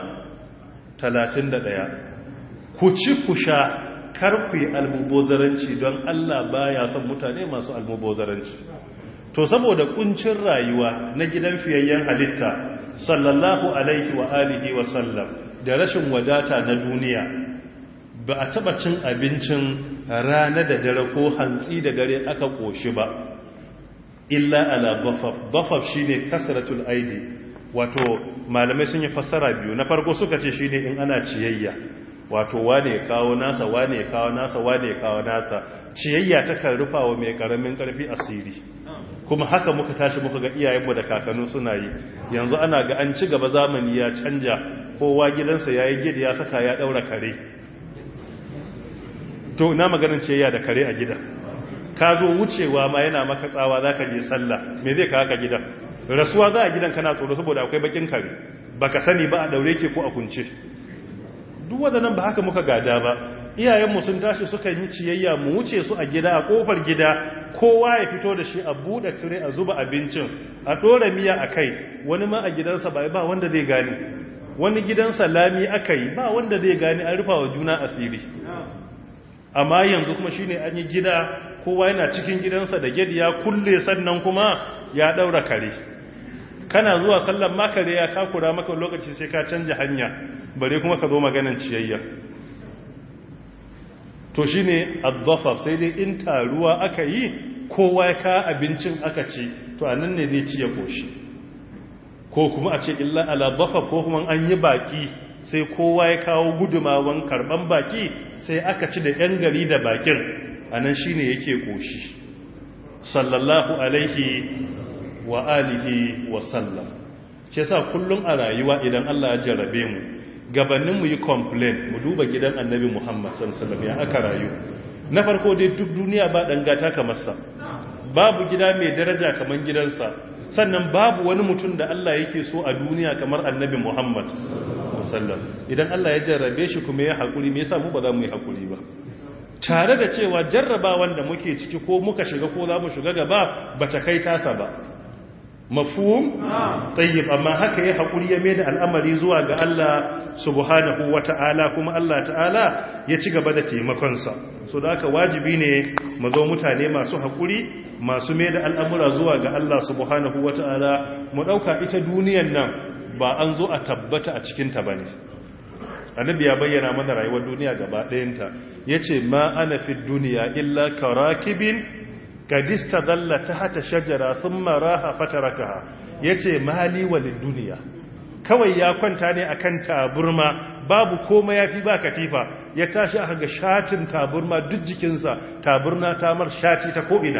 31 ku ci ku sha kar ku yi almubozaranci don Allah baya son mutane masu almubozaranci to saboda kuncin rayuwa na gidan fiyayyen halitta sallallahu alaihi wa alihi wa sallam da rashin wadata na duniya ba a taba cin abincin rana da dare ko hantsi da dare aka koshi ba illa ala dhafaf shine kasratul aidi wato malamai sun yi fassara biyu na farko suka ce shine in ana ciyayya wato wane ya kawo nasa wane ya kawo nasa wane ya kawo nasa ciyayya ta kan rufa wa mai karamin karfi asiri kuma haka muka tashi muka ga iyayenmu da kakannu suna yi yanzu ana ga an ci gaba zamani ya canja kowa gidansa yayi gidi ya saka ya daura kare to ina maganin ciyayya da kare a gida ka zo wucewa ma yana maka tsawa zaka je sallah me zai ka haka gidan rasuwa za a gidan kana tsoro saboda akwai bakin kare baka sani ba a daure ke ko a kunce duk wadannan ba haka muka gada ba iyayenmu sun tashi suka yi ciyayya mu wuce su a gida a kofar gida kowa ya fito da shi a buɗe tire a zuba abincin a ɗora miya a kai wani ma a gidansa ba wanda zai gane wani gidansa lami aka yi ba wanda zai gane an rufa wa juna asiri amma yanzu kuma shine an yi gida kowa yana cikin gidansa da gadi ya kulle sannan kuma ya ɗaura kare kana zuwa sallan makare ya takura maka lokaci sai ka canja hanya bare kuma ka zo maganan ciyayya to shine ad-dhafaf sai dai in taruwa aka yi kowa ya ka abincin aka ci to anan ne zai ci ya koshi ko kuma a ce illa ala dhafaf ko kuma an yi baki sai kowa ya kawo gudumawan karban baki sai aka ci da yan gari da bakin anan shine yake koshi sallallahu alaihi wa alihi wa sallam shi yasa kullum a rayuwa idan Allah ya jarrabe mu gabanin mu yi complain mu duba gidan annabi Muhammad sallallahu alaihi wasallam ya aka rayu na farko dai duk duniya ba dan gata kamar sa babu gida mai daraja kamar gidansa sannan babu wani mutum da Allah yake so a duniya kamar annabi Muhammad sallallahu alaihi wasallam idan Allah ya jarrabe shi kuma ya hakuri me yasa mu ba za mu yi hakuri ba tare da cewa jarrabawan da muke ciki ko muka shiga ko za mu shiga gaba bata kai tasa ba mafhum tayyib amma haka ya hakuri ya maida al'amari zuwa ga Allah subhanahu wata'ala kuma Allah ta'ala ya ci gaba da taimakon sa so da haka wajibi ne mu zo mutane masu hakuri masu maida al'amura zuwa ga Allah subhanahu wata'ala mu dauka ita duniyar nan ba an zo a tabbata a cikin ta bane annabi ya bayyana mana rayuwar duniya gaba ɗayanta yace ma ana fi dunya illa karakibin kadista zalla ta hata shajara sun maraha fatarakaha ya ce mali walin duniya kawai ya kwanta ne akan taburma babu komai ya fi ba katifa ya tashi aka ga shatin taburma duk jikinsa taburna tamar shati ta ko'ina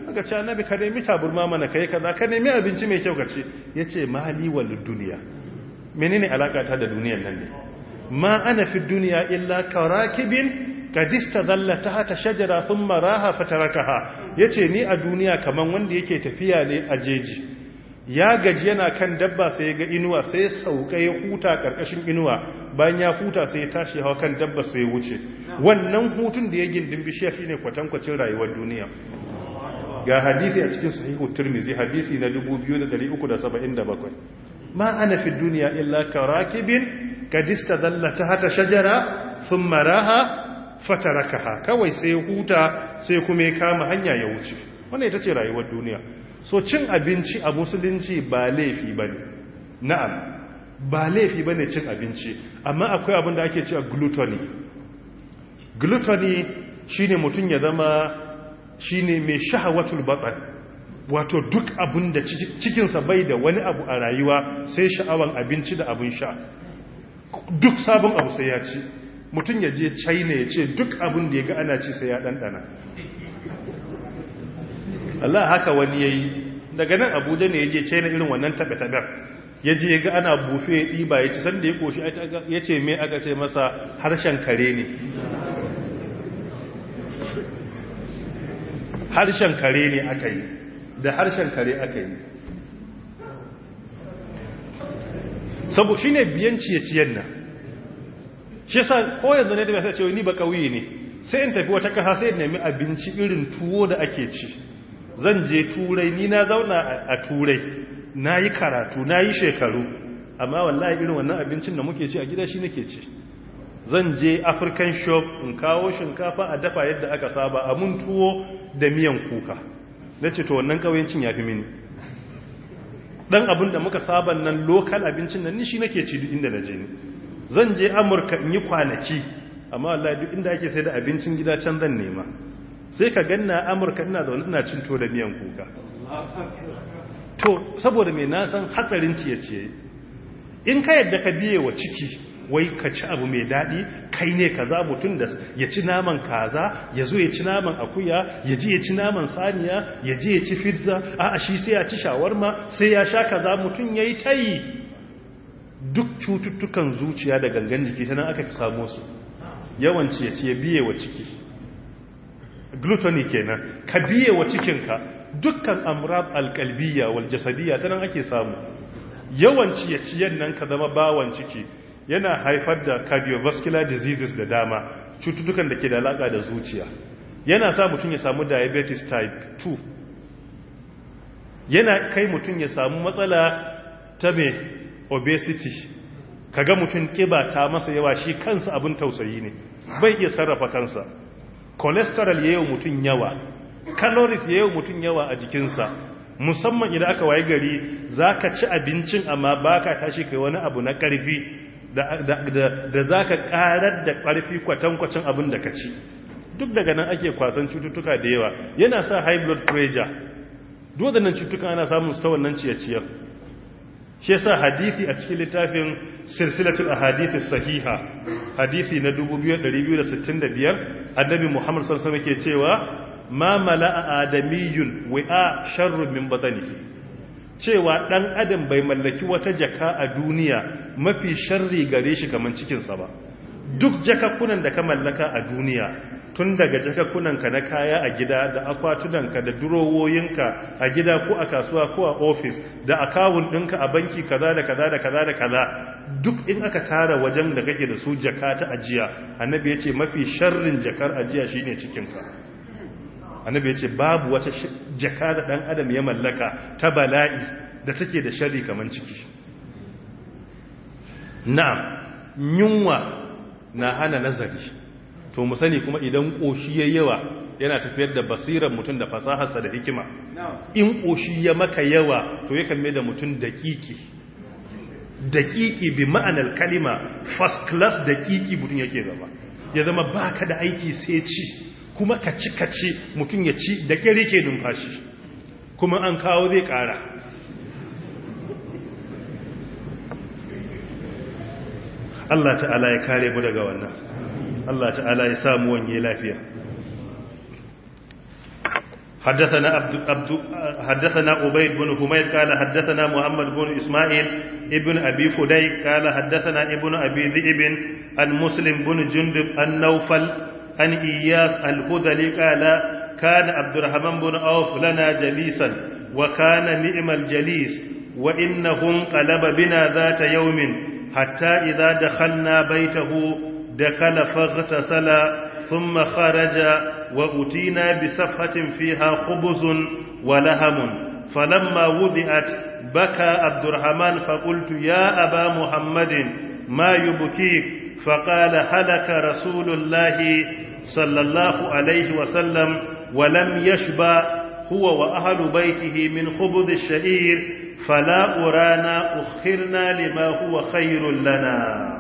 aka ce annabi ka nemi taburma mana kai kaza ka nemi abinci mai kyau ka ce yace mali wal duniya menene alaka ta da duniyar nan ne ma ana fi duniya illa karakibin qad istadalla tahta shajara thumma raha fatarakaha yace ni a duniya kaman wanda yake tafiya ne a jeji ya gaji yana kan dabba sai ya ga inuwa sai ya sauka ya huta karkashin inuwa bayan ya huta sai ya tashi hawa kan dabba sai ya wuce wannan hutun da ya gindin bishiya shine kwatankwacin rayuwar duniya ga hadisi a cikin sahihu tirmizi hadisi na 2377 ma ana fi duniya illa karakibin qad istadalla tahta shajara thumma raha fatarakaha kawai sai ya huta sai kuma ya kama hanya ya wuce wannan ita ce rayuwar duniya so cin abinci a musulunci ba laifi bane na'am ba laifi bane cin abinci amma akwai abin da ake cewa gluttony shine mutum ya zama shine mai shahawatul batn wato duk abin da cikinsa bai da wani abu a rayuwa sai sha'awan abinci da abin sha duk sabon abu sai ya ci mutum ya je China ya ce duk abin da ya ga ana ci sai ya ɗanɗana Allah haka wani ya yi daga nan Abuja ne ya je China irin wannan taɓe-taɓen ya je ya ga ana bufe ya ɗiba ya ci sanda ya ƙoshi ya ce mai aka ce masa harshen kare ne harshen kare ne aka yi da harshen kare aka yi sabu shi ne biyan ciye-ciyen nan shi sa ko yanzu ne da mai sai ni ba kauye ne sai in tafi wata kasa sai nemi abinci irin tuwo da ake ci zan je turai ni na zauna a turai na yi karatu na yi shekaru amma wallahi irin wannan abincin da muke ci a gida shi nake ci zan je African shop in kawo shinkafa a dafa yadda aka saba a mun tuwo da miyan kuka na ce to wannan kauyancin ya fi mini dan abin da muka saba nan local abincin nan ni shi nake ci duk inda na je ni zan je Amurka in yi kwanaki amma wallahi duk inda ake sai da abincin gida can zan nema sai ka ganna Amurka ina zaune ina cin to da miyan kuka to saboda me na san hatsarin ciye-ciye in ka yadda ka biye wa ciki wai ka ci abu mai daɗi kai ne kaza mutum da ya ci naman kaza ya zo ya ci naman akuya ya ji ya ci naman saniya ya ji ya ci pizza a shi sai ya ci shawarma sai ya sha kaza mutum ya yi tayi duk cututtukan zuciya da gangan jiki sanan aka samu su yawan ciye-ciye biye wa ciki gluttony kenan ka biye wa cikinka dukkan amrab alqalbiyya wal jasadiyya tanan ake samu yawan ciye-ciyen nan ka zama bawan ciki yana haifar da cardiovascular diseases da dama cututtukan da ke da alaka da zuciya yana sa mutum ya samu diabetes type 2 yana kai mutum ya samu matsala ta mai obesity kaga mutum kiba ta masa yawa shi kansa abin tausayi ne bai iya sarrafa kansa cholesterol yayin mutum yawa calories yayin mutum yawa a jikinsa musamman idan aka waye gari zaka ci abincin amma baka tashi kai wani abu na karfi da zaka karar da karfi kwatankwacin abin da ka ci duk daga nan ake kwasan cututtuka da yawa yana sa high blood pressure duk wadannan cututtuka ana samun su ta wannan ciye-ciyen shi yasa hadisi a cikin littafin silsilatul ahadithis sahiha hadisi na 2265 annabi Muhammad sallallahu alaihi wasallam ke cewa ma mala'a adamiyun wi'a sharrun min batnihi cewa dan adam bai mallaki wata jaka a duniya mafi sharri gare shi kaman cikin sa ba duk jakakunan da ka mallaka a duniya tun daga jakakunanka na kaya a gida da akwatunanka da durowoyinka a gida ko a kasuwa ko a ofis da akawun ɗinka a banki kaza da kaza da kaza da kaza duk in aka tara wajen da kake da su jaka ta ajiya annabi yace mafi sharrin jakar ajiya shine cikinka annabi yace babu wata jaka da dan adam ya mallaka ta bala'i da take da sharri kaman ciki na'am yunwa na hana nazari to mu sani kuma idan koshi yayi yawa yana tafiyar da basirar mutum da fasaharsa da hikima in koshi ya maka yawa to yakan mai da mutum daƙiƙi bi ma'anar kalima first class daƙiƙi mutum yake zama ya zama baka da aiki sai ci kuma ka ci mutum ya ci da ƙyar yake numfashi kuma an kawo zai ƙara Allah ta'ala ya kare mu daga wannan Allah ta'ala ya samu wanye lafiya حدثنا عبيد بن حميد قال حدثنا محمد بن إسماعيل ابن أبي فديك قال حدثنا ابن أبي ذئب عن مسلم بن جندب عن نوفل عن إياس الهذلي قال كان عبد الرحمن بن عوف لنا جليسا وكان نعم الجليس وإنه انقلب بنا ذات يوم حتى إذا دخلنا بيته دخل فاغتسل ثم خرج وأتينا بصفحة فيها خبز ولهم فلما وضعت بكى عبد الرحمن فقلت يا أبا محمد ما يبكيك فقال هلك رسول الله صلى الله عليه وسلم ولم يشبع هو وأهل بيته من خبز الشعير فلا أرانا أخرنا لما هو خير لنا.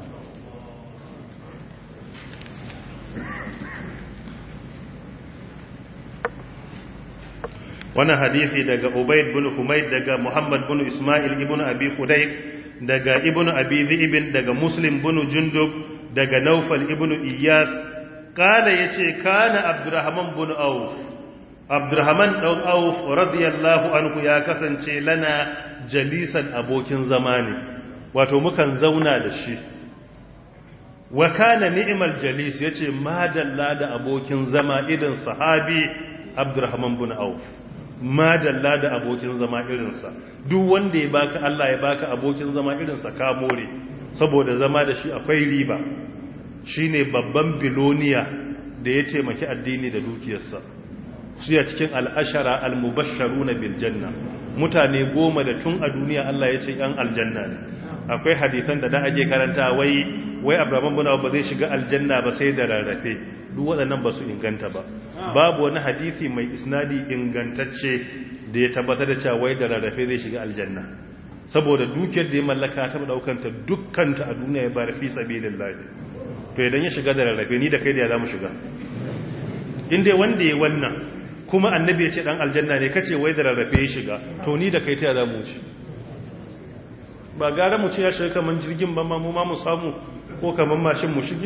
wannan hadisi daga Ubayd bin Humayd daga Muhammad bin Ismail ibn Abi Fudayk daga ibn Abi Dhi'b daga Muslim bin Jundub daga Nawfal ibn Iyas kala yace kana Abdurrahman bin Auf Abdurrahman dan Auf radiyallahu anhu ya kasance lana jalisan abokin zamani wato mukan zauna da shi wa kana ni'mal jalis yace madalla da abokin zama irin sahabi Abdurrahman bin Auf madalla da abokin zama irinsa duk wanda ya baka Allah ya baka abokin zama irinsa ka more saboda zama da shi akwai riba shine babban biloniya da ya taimaki addini da dukiyarsa su ya cikin al'ashara al-mubashsharuna bil janna mutane 10 da tun a duniya Allah ya ce yan aljanna ne akwai hadisan da ake karanta wai Abraham bin Auf ba zai shiga aljanna ba sai da rarrafe duk waɗannan ba su inganta ba babu wani hadisi mai isnadi ingantacce da ya tabbatar da cewa wai da rarrafe zai shiga aljanna saboda dukiyar da ya mallaka ta daukanta dukkanta a duniya ya bar fi sabilillah to idan ya shiga da rarrafe ni da kai da ya zamu shiga inda wanda ya wannan kuma annabi ya ce dan aljanna ne kace wai da rarrafe ya shiga to ni da kai ta ya zamu ci ba gara mu ce ya shiga kaman jirgin ba mu ma mu samu ko kaman mashin mu shige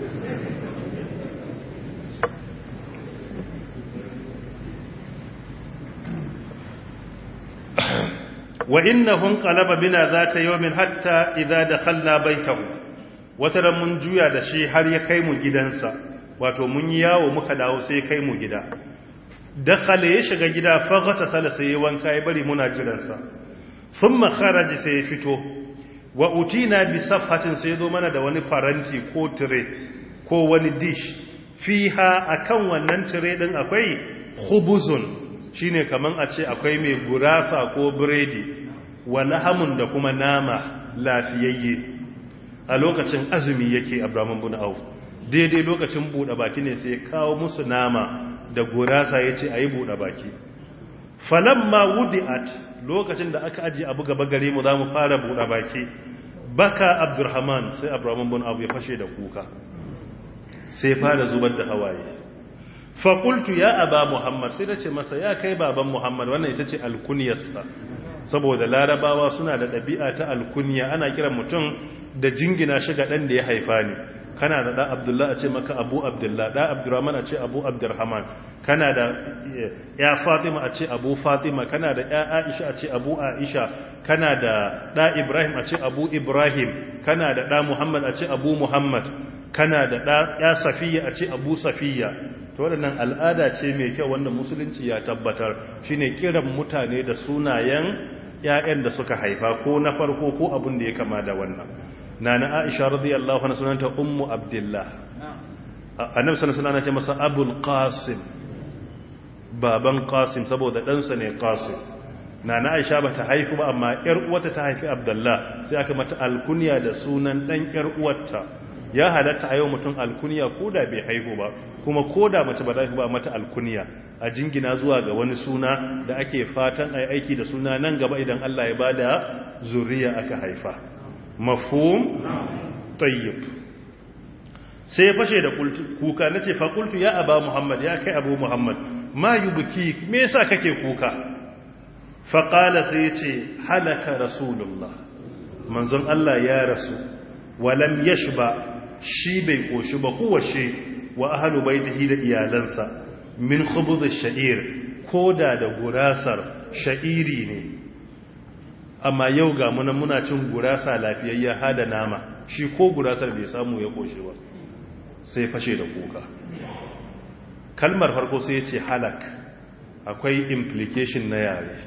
wa innahum qalaba bina zata yawmin hatta idza dakhalna baytahu wataran mun juya da shi har ya kai mu gidansa wato mun yi yawo muka dawo sai kai mu gida dakhala ya shiga gida faghata sala sai ya wanka ya bari muna jiransa thumma kharaja sai ya fito wa utina bi safhatin sai zo mana da wani faranti ko tire ko wani dish fiha akan wannan tire din akwai khubuzun shine kaman a ce akwai mai gurasa ko biredi wa lahamun da kuma nama lafiyayye a lokacin azumi yake Abraham bin Auf daidai lokacin bude baki ne sai ya kawo musu nama da gurasa yace ayi bude baki falamma wudi'at lokacin da aka aje abu gaba gare mu zamu fara bude baki baka Abdurrahman sai Abraham bin Auf ya fashe da kuka sai fara zubar da hawaye faƙultu ya aba Muhammad sai da ce masa ya kai baban Muhammad wannan ita ce alkuniyarsa saboda larabawa suna da ɗabi'a ta alkuniya ana kiran mutum da jingina shi ga ɗan da ya haifa ne kana da ɗa Abdullah a ce maka Abu Abdullah ɗa Abdurrahman a ce Abu Abdurrahman kana da ya Fatima a ce Abu Fatima kana da ya Aisha a ce Abu Aisha kana da ɗa Ibrahim a ce Abu Ibrahim kana da ɗa Muhammad a ce Abu Muhammad kana da ɗa ya Safiya a ce Abu Safiya to waɗannan al'ada ce mai kyau wanda musulunci ya tabbatar shine kiran mutane da sunayen ƴaƴan da suka haifa ko na farko ko abin da ya kama da wannan nana Aisha radiyallahu anha sunanta ummu Abdullah annabi sallallahu alaihi wasallam ya ce masa Abul Qasim baban Qasim saboda ɗansa ne Qasim nana Aisha bata haifu ba amma ƴar uwarta ta haifi Abdullah sai aka mata alkunya da sunan dan ƴar uwarta ya halatta a yau mutum alkuniya ko da bai haihu ba kuma ko da mace ba za ba mata alkuniya a jingina zuwa ga wani suna da ake fatan a aiki da suna nan gaba idan Allah ya ba da zuriya aka haifa mafhum tayyib sai fashe da kuka nace fa qultu ya aba Muhammad ya kai abu Muhammad ma yubki me yasa kake kuka fa qala sai yace halaka rasulullah manzon Allah ya rasu walam yashba shi bai koshi ba kowace wa ahalu baitihi da iyalansa min khubuz ash-sha'ir koda da gurasar sha'iri ne amma yau ga muna cin gurasa lafiyayya hada nama shi ko gurasar bai samu ya koshi ba sai fashe da kuka. Kalmar farko sai ya ce halak, akwai implication na yare.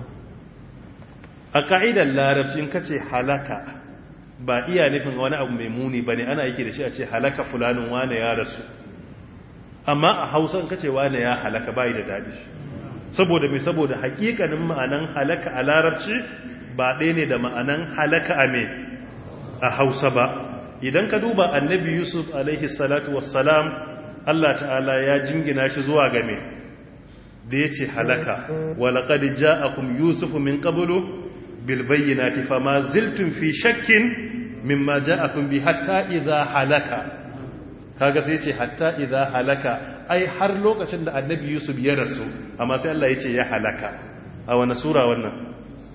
A ka'idar larabcin kace halaka ba iya nufin wani abu mai muni ba ne, ana yake da shi a ce halaka fulanin wane ya rasu. Amma a hausa in kace wane ya halaka bai da daɗi, saboda mai saboda hakikanin ma'anan halaka a larabci ba ɗaya ne da ma'anan halaka a hausa ba. Idan ka duba annabi Yusuf alaihi salatu wassalam, Allah ta'ala ya jingina shi zuwa game da ya ce halaka, walaƙad ja'akum yusufu min qablu bil bayyinati fama ziltum fi shakkin mimma ja'akum bi hatta idha halaka. Kaga sai ce hatta idha halaka, ai har lokacin da annabi Yusuf ya rasu, amma sai Allah ya ce ya halaka. A wani sura wannan?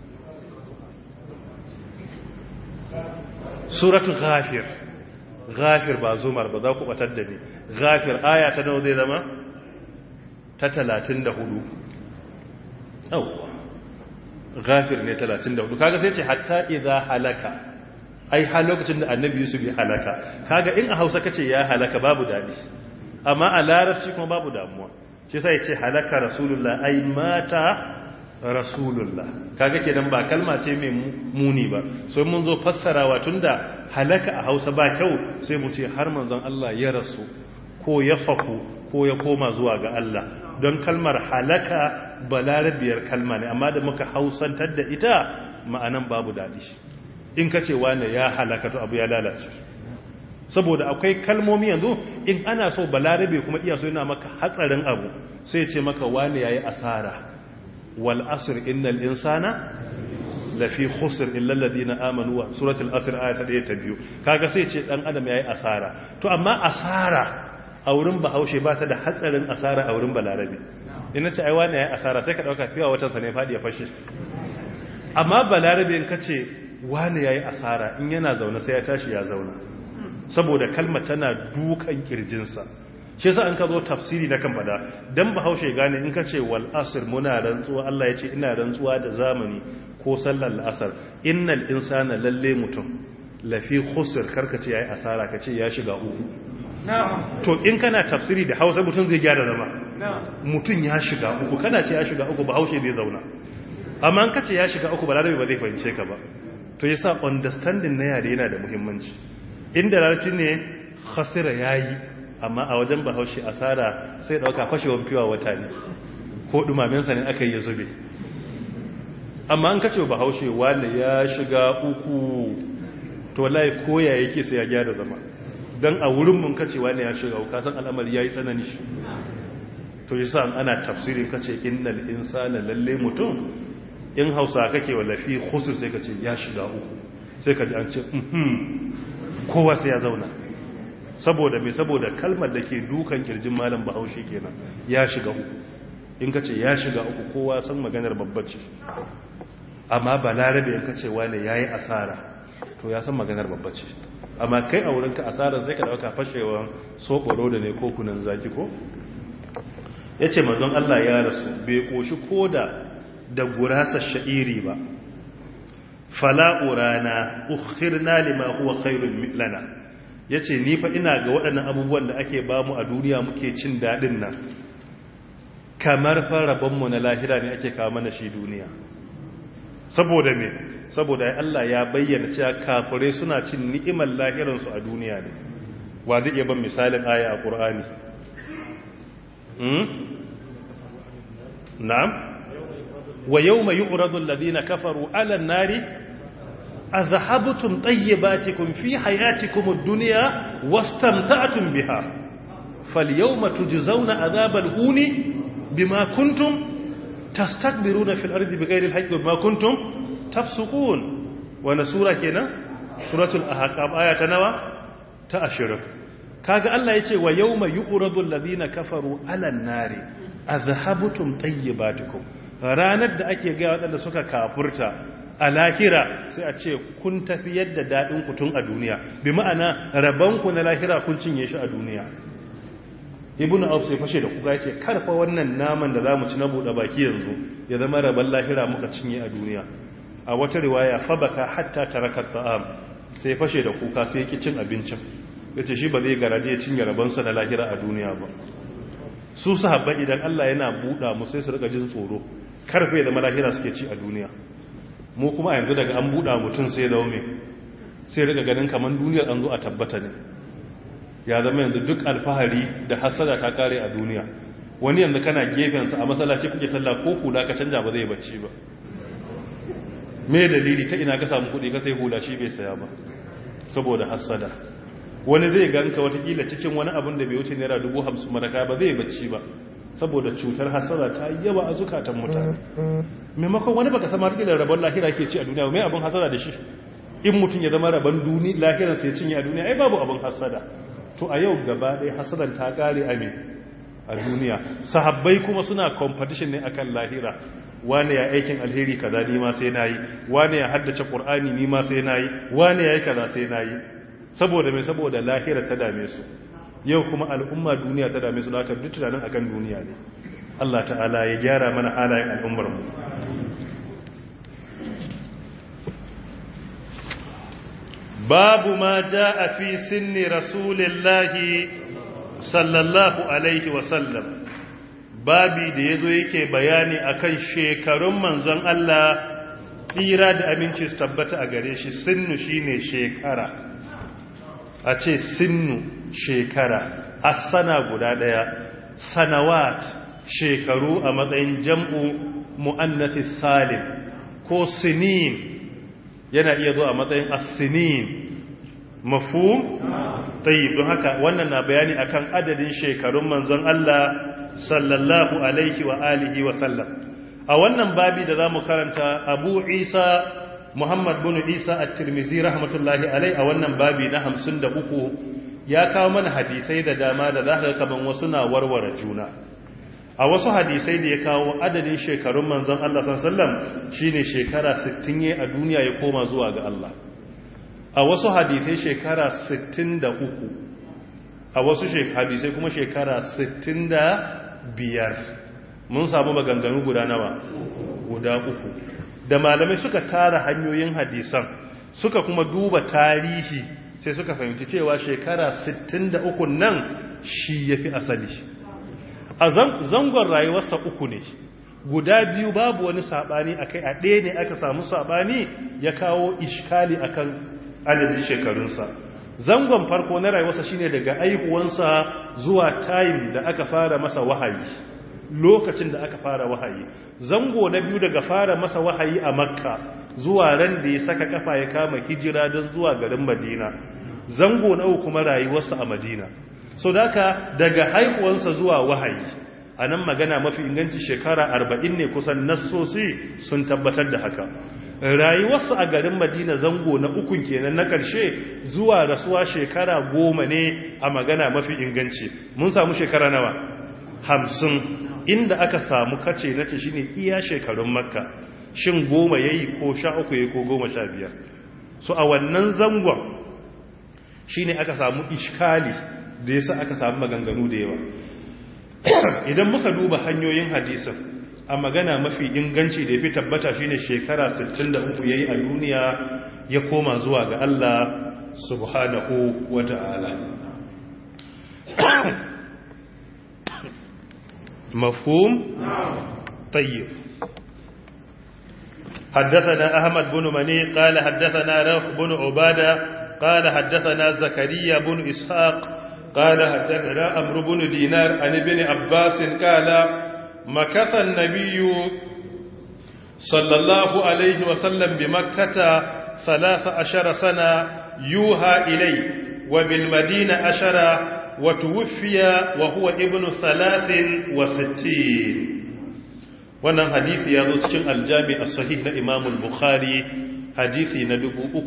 Suratul Ghafir. Ghafir ba Zumar ba, za ku batar da ni. Ghafir aya ta nawa zai zama? Ta 34. Yawwa. Ghafir ne 34. Kaga sai ce hatta idza halaka. Ai har lokacin da Annabi Yusuf ya halaka. Kaga in a Hausa kace ya halaka babu dadi. Amma a Larabci kuma babu damuwa. Shi sai ya ce halaka Rasulullah, ai mata Rasulullah. Kaga kenan ba kalma ce mai muni ba. So mun zo fassarawa tunda halaka a Hausa ba kyau, sai mu ce har manzon Allah ya rasu ko ya faku ko ya koma zuwa ga Allah. Don kalmar halaka balarabiyar kalma ne, amma da muka hausantar da ita ma'anan babu daɗi. In ka ce wane ya halaka to abu ya lalace. Saboda akwai kalmomi yanzu in ana so balarabe kuma iya so yana maka hatsarin abu, sai ce maka wane yayi asara. Wal asr innal insana lafi khusr illa alladhina amanu wa suratul asr ayat 1 ta 2. Kaga sai ce dan adam yayi asara. To amma asara a wurin Bahaushe ba ta da hatsarin asara a wurin Balarabe. Ina ce ai wani yayi asara sai ka dauka fiwa watan sa ne fadi ya fashe. Amma Balarabe in kace wani yayi asara in yana zaune sai ya tashi ya zauna. Saboda kalmar tana dukan kirjinsa. Shi yasa an ka zo tafsiri na kan fada dan Bahaushe gane in kace wal asr muna rantsuwa, Allah ya ce ina rantsuwa da zamani ko sallar al'asar, innal insana lalle mutum lafi khusr, karkace yayi asara kace ya shiga uku. To in kana tafsiri da Hausa mutum zai gyara zama, mutum ya shiga uku, kana ce ya shiga uku Bahaushe zai zauna. Amma in kace ya shiga uku Balarabe ba zai fahimce ka ba. To yasa understanding na yare yana da muhimmanci. Inda larabci ne khasira yayi, amma a wajen Bahaushe asara sai dauka fashewar fiwa wata ne ko dumaminsa ne aka yi zube. Amma an kace Bahaushe wani ya shiga uku, to wallahi koya yake sai ya gyara zama. Dan a wurin mun kace wani ya shiga uku, kasan al'amari yayi tsanani. To yasa ana tafsirin kace innal insana lalle mutum, in Hausa kake wallafi khusus sai kace ya shiga uku, sai kaji an ce kowa sai ya zauna. Saboda mai saboda kalmar da ke dukan kirjin malam Bahaushe kenan, ya shiga uku. In ka ce ya shiga uku kowa san maganar babbace. Amma Balarabe in ka ce wane yayi asara to ya san maganar babbace. Amma kai a wurinka asarar sai ka dauka fashewan soboro da ne ko kunan zaki ko? Yace manzon Allah ya rasu bai koshi koda da gurasar sha'iri ba. Fala urana ukhirna lima huwa khairun lana. Ya ce ni fa ina ga waɗannan abubuwan da ake bamu a duniya muke cin daɗin nan kamar fa rabonmu na lahira ne ake kawo mana shi duniya. Saboda me? Saboda Allah ya bayyana cewa kafirai suna cin ni'imar lahiransu a duniya ne. Wa zai iya ban misalin aya a Qur'ani? Na'am? Wa yawma yu'radu alladhina kafaru 'ala an-nari أذهبتم طيباتكم في حياتكم الدنيا واستمتعتم بها فاليوم تجزون عذاب الهون بما كنتم تستكبرون في الأرض بغير الحق وبما كنتم تفسقون. وانا سورة كنا سورة الأحقاب آية نوى تأشرف. كاغا الله يتي ويوم يؤرض الذين كفروا على النار أذهبتم طيباتكم. ranar da ake ga waɗanda suka kafurta a lahira sai a ce kun tafi yadda daɗin ku tun a duniya, bi ma'ana rabanku na lahira kun cinye shi a duniya. ibnu auf sai fashe da kuka yace karfa wannan naman da zamu ci na bude baki yanzu ya zama rabon lahira muka cinye a duniya. A wata riwaya fa baka hatta taraka ta'am sai fashe da kuka sai yake cin abincin yace shi ba zai garaje ya cinye rabon sa na lahira a duniya ba. Su sahabbai idan Allah yana buda mu sai su rika jin tsoro karfe da malahira suke ci a duniya. Mu kuma yanzu daga an buda mutun sai dawo me sai riga ganin kaman duniyar an zo a tabbata ne. Ya zama yanzu duk alfahari da hasada ta kare a duniya. Wani yanzu kana gefensa a masallaci kuke sallah ko hula ka canja ba zai bacci ba. Me dalili ta ina ka samu kuɗi ka sai hula shi bai saya ba saboda hasada. Wani zai ganka watakila cikin wani abin da bai wuce naira 50,000 maraka ba zai bacci ba saboda cutar hasada ta yawa a zukatan mutane. Maimakon wani baka sama rikilar rabon lahira ke ci a duniya mai abin hasada da shi. In mutum ya zama rabon lahiransa ya cinye a duniya ai babu abin hasada. To a yau gaba ɗaya hasadan ta ƙare a duniya. Sahabbai kuma suna competition ne akan lahira. Wane ya aikin alheri kaza ni ma sai nayi, wane ya haddace Qur'ani ni ma sai nayi, wane ya yi kaza sai nayi. Saboda me saboda lahira ta dame su. Yau kuma al'umma duniya ta dame su da aka duk tunanin akan duniya ne. Allah ta'ala ya gyara mana halayen al'ummar mu. Babu ma ja'a fi sinni rasulillahi sallallahu alaihi wasallam. Babi da yazo yake bayani akan shekarun manzon Allah tsira da aminci su tabbata a gare shi. Sinnu shine shekara. A ce sinnu shekara, as-sana guda daya, sanawat shekaru a matsayin jam'u muannathis salim, ko sinin yana iya zo a matsayin as-sinin. Mafhum? Tayyib. Don haka wannan na bayani akan adadin shekarun manzon Allah sallallahu alaihi wa alihi wa sallam. A wannan babi da zamu karanta, Abu Isa Muhammad bin Isa at-Tirmidhi rahmatullahi alai a wannan babi na 53 ya kawo mana hadisai da dama da zaka kaman wasu na warware juna. A wasu hadisai da ya kawo adadin shekarun manzon Allah sallallahu alaihi wasallam shine shekara 60 yayin a duniya ya koma zuwa ga Allah. A wasu hadisai shekara 63, a wasu hadisai kuma shekara 65. Mun samu maganganu guda nawa? Guda uku. Da malamai suka tara hanyoyin hadisan suka kuma duba tarihi sai suka fahimci cewa shekara 63 nan shi yafi asali. A zangon rayuwarsa uku ne, guda biyu babu wani sabani akai, a ɗaya ne aka samu sabani ya kawo iskali akan adadin shekarunsa. Zangon farko na rayuwarsa shine daga aihuwansa zuwa time da aka fara masa wahayi, lokacin da aka fara wahayi. Zango na biyu daga fara masa wahayi a Makka zuwa ran da ya saka kafa ya kama hijira don zuwa garin Madina. Zango na uku kuma rayuwarsa a Madina. So daga haihuwansa zuwa wahayi, a nan magana mafi inganci shekara 40 ne, kusan nassosi sun tabbatar da haka. Rayuwarsa a garin Madina zango na ukun kenan na ƙarshe zuwa rasuwa shekara 10 ne a magana mafi inganci. Mun samu shekara nawa? 50. Inda aka samu kace nace shine iya shekarun Makka. Shin 10 yayi ko 13 yayi ko 15? So a wannan zangon shine aka samu iskali da yasa aka samu maganganu da yawa. Idan muka duba hanyoyin hadisin, a magana mafi inganci da yafi tabbata shine shekara 63 yayi a duniya ya koma zuwa ga Allah subhanahu wata'ala. مفهوم؟ طيب. حدثنا أحمد بن مني قال حدثنا روح بن عبادة قال حدثنا زكريا بن إسحاق قال حدثنا عمرو بن دينار عن ابن عباس قال مكث النبي صلى الله عليه وسلم بمكة 13 سنة يوحى إليه وبالمدينة 10 وتوفي وهو ابن 63. wannan hadisi ya zo cikin aljami as-sahih na Imam al-Bukhari, hadisi na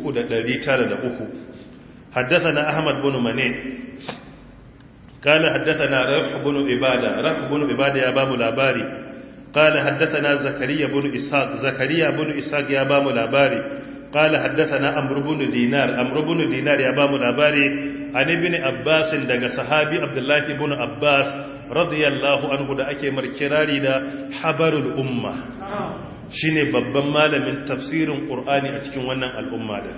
3903. حدثنا أحمد بن مني قال حدثنا رفح بن عبادة يا باب العباري قال حدثنا زكريا بن إسحاق يا باب العباري qala haddathana amr ibn dinar ya ba mu labari an ibn abbas daga sahabi abdullahi ibn abbas radiyallahu anhu da ake markirari da habarul umma shine babban malamin tafsirin qur'ani a cikin wannan al'umma da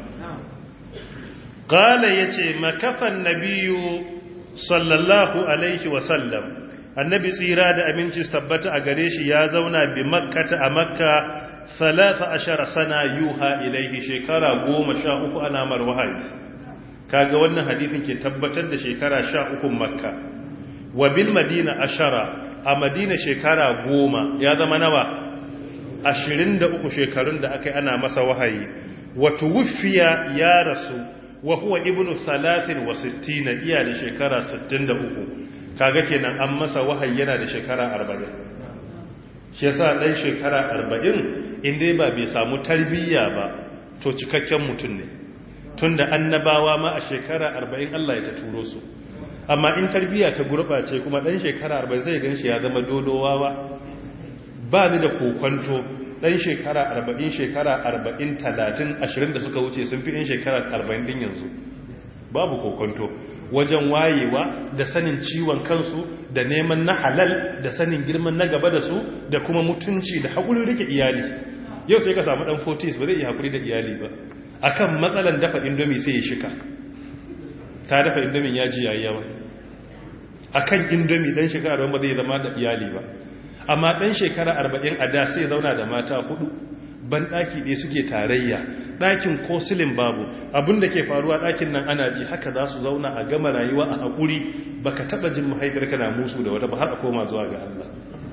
qala yace makafan nabiyyu sallallahu alaihi wa sallam annabi tsira da aminci tabbata a gare shi ya zauna bi makkata a makka 13 sana yuha ilaihi shekara 13 ana mar wahayi kaga wannan hadisin ke tabbatar da shekara 13 makka wa bil madina 10 a madina shekara 10 ya zama nawa 23 shekarun da akai ana masa wahayi wa tuwfiya ya rasu wa huwa ibnu 63 iya da shekara 63 kaga kenan an masa wahayi yana da shekara 40 shi yasa dan shekara 40 inda ba bai samu tarbiyya ba to cikakken mutum ne tunda annabawa ma a shekara 40 Allah ya ta turo su amma in tarbiyya ta gurbace kuma dan shekara 40 zai ganshi ya zama dodowawa ba ni da kokonto dan shekara 40 shekara 40 30 20 da suka wuce sun fi in shekara 40 din yanzu babu kokonto wajen wayewa da sanin ciwon kansu da neman na halal da sanin girman na gaba da su da kuma mutunci da haƙuri rike iyali yau sai ka samu ɗan 40s ba zai iya haƙuri da iyali ba akan matsalan dafa indomi sai ya shika ta dafa indomin ya ji yayi yawa akan indomi ɗan shekara 40 ba zai zama da iyali ba amma ɗan shekara 40 a da sai zauna da mata 4 ban ɗaki ɗaya suke tarayya ɗakin ko silin babu abinda ke faruwa ɗakin nan ana ji haka za su zauna a gama rayuwa a haƙuri baka taɓa jin mahaifiyarka na musu da wata ba har a koma zuwa ga Allah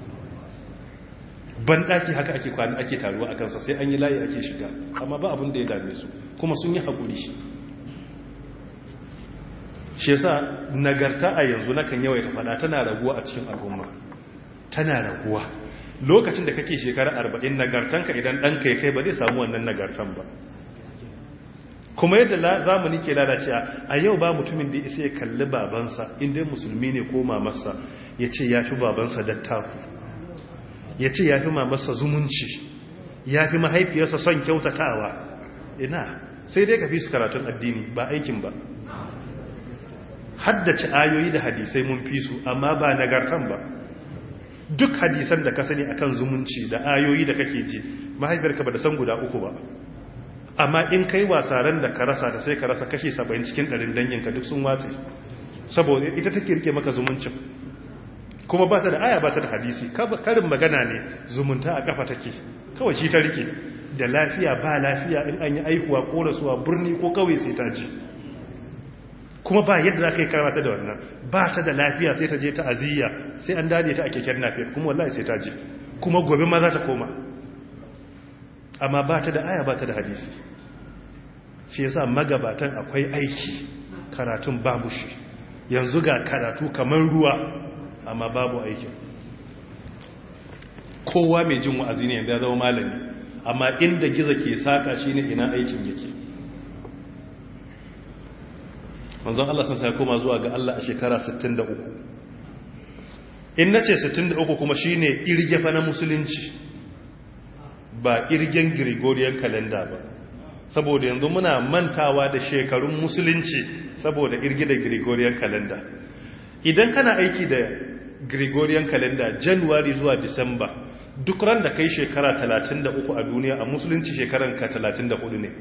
ban ɗaki haka ake kwana ake taruwa a kansa sai an yi layi ake shiga amma ba abin da ya dame su kuma sun yi haƙuri shi yasa nagarta a yanzu nakan yawaita faɗa tana raguwa a cikin al'umma tana raguwa lokacin da kake shekara 40 nagartanka idan ɗanka ya kai ba zai samu wannan nagartan ba kuma yadda zamani ke lalacewa a yau ba mutumin da isa ya kalli babansa inda musulmi ne ko mamarsa ya ce ya fi babansa dattaku ya ce ya fi mamarsa zumunci ya fi mahaifiyarsa son kyautatawa ina sai dai ka fi su karatun addini ba aikin ba haddace ayoyi da hadisai mun fi su amma ba nagartan ba duk hadisan da ka sani akan zumunci da ayoyi da kake ji mahaifiyarka ba da san guda 3 ba amma in kai wasaran da ka rasa ta sai ka rasa kashi 70 cikin 100 danginka duk sun watse saboda ita take rike maka zumuncin kuma ba ta da aya ba ta da hadisi karin magana ne zumunta a kafa take kawai shi ta rike da lafiya ba lafiya in an yi aihuwa ko rasuwa birni ko kawai sai ta ji kuma ba yadda za ka yi karata da wannan ba ta da lafiya sai ta je ta aziyya sai an dade ta a keken nafiyar kuma wallahi sai ta je kuma gobe ma za ta koma amma ba ta da aya ba ta da hadisi shi yasa magabatan akwai aiki karatun babu shi yanzu ga karatu kamar ruwa amma babu aikin kowa mai jin wa'azi ne yadda ya zama malami amma inda giza ke saka shine ina aikin yake manzon Allah sun sai koma zuwa ga Allah a shekara 63 in nace 63 kuma shine irge fa na musulunci ba irgen Gregorian calendar ba saboda yanzu muna mantawa da shekarun musulunci saboda irge da Gregorian calendar idan kana aiki da Gregorian calendar January zuwa December duk ran da kai shekara 33 a duniya a musulunci shekaran ka 34 ne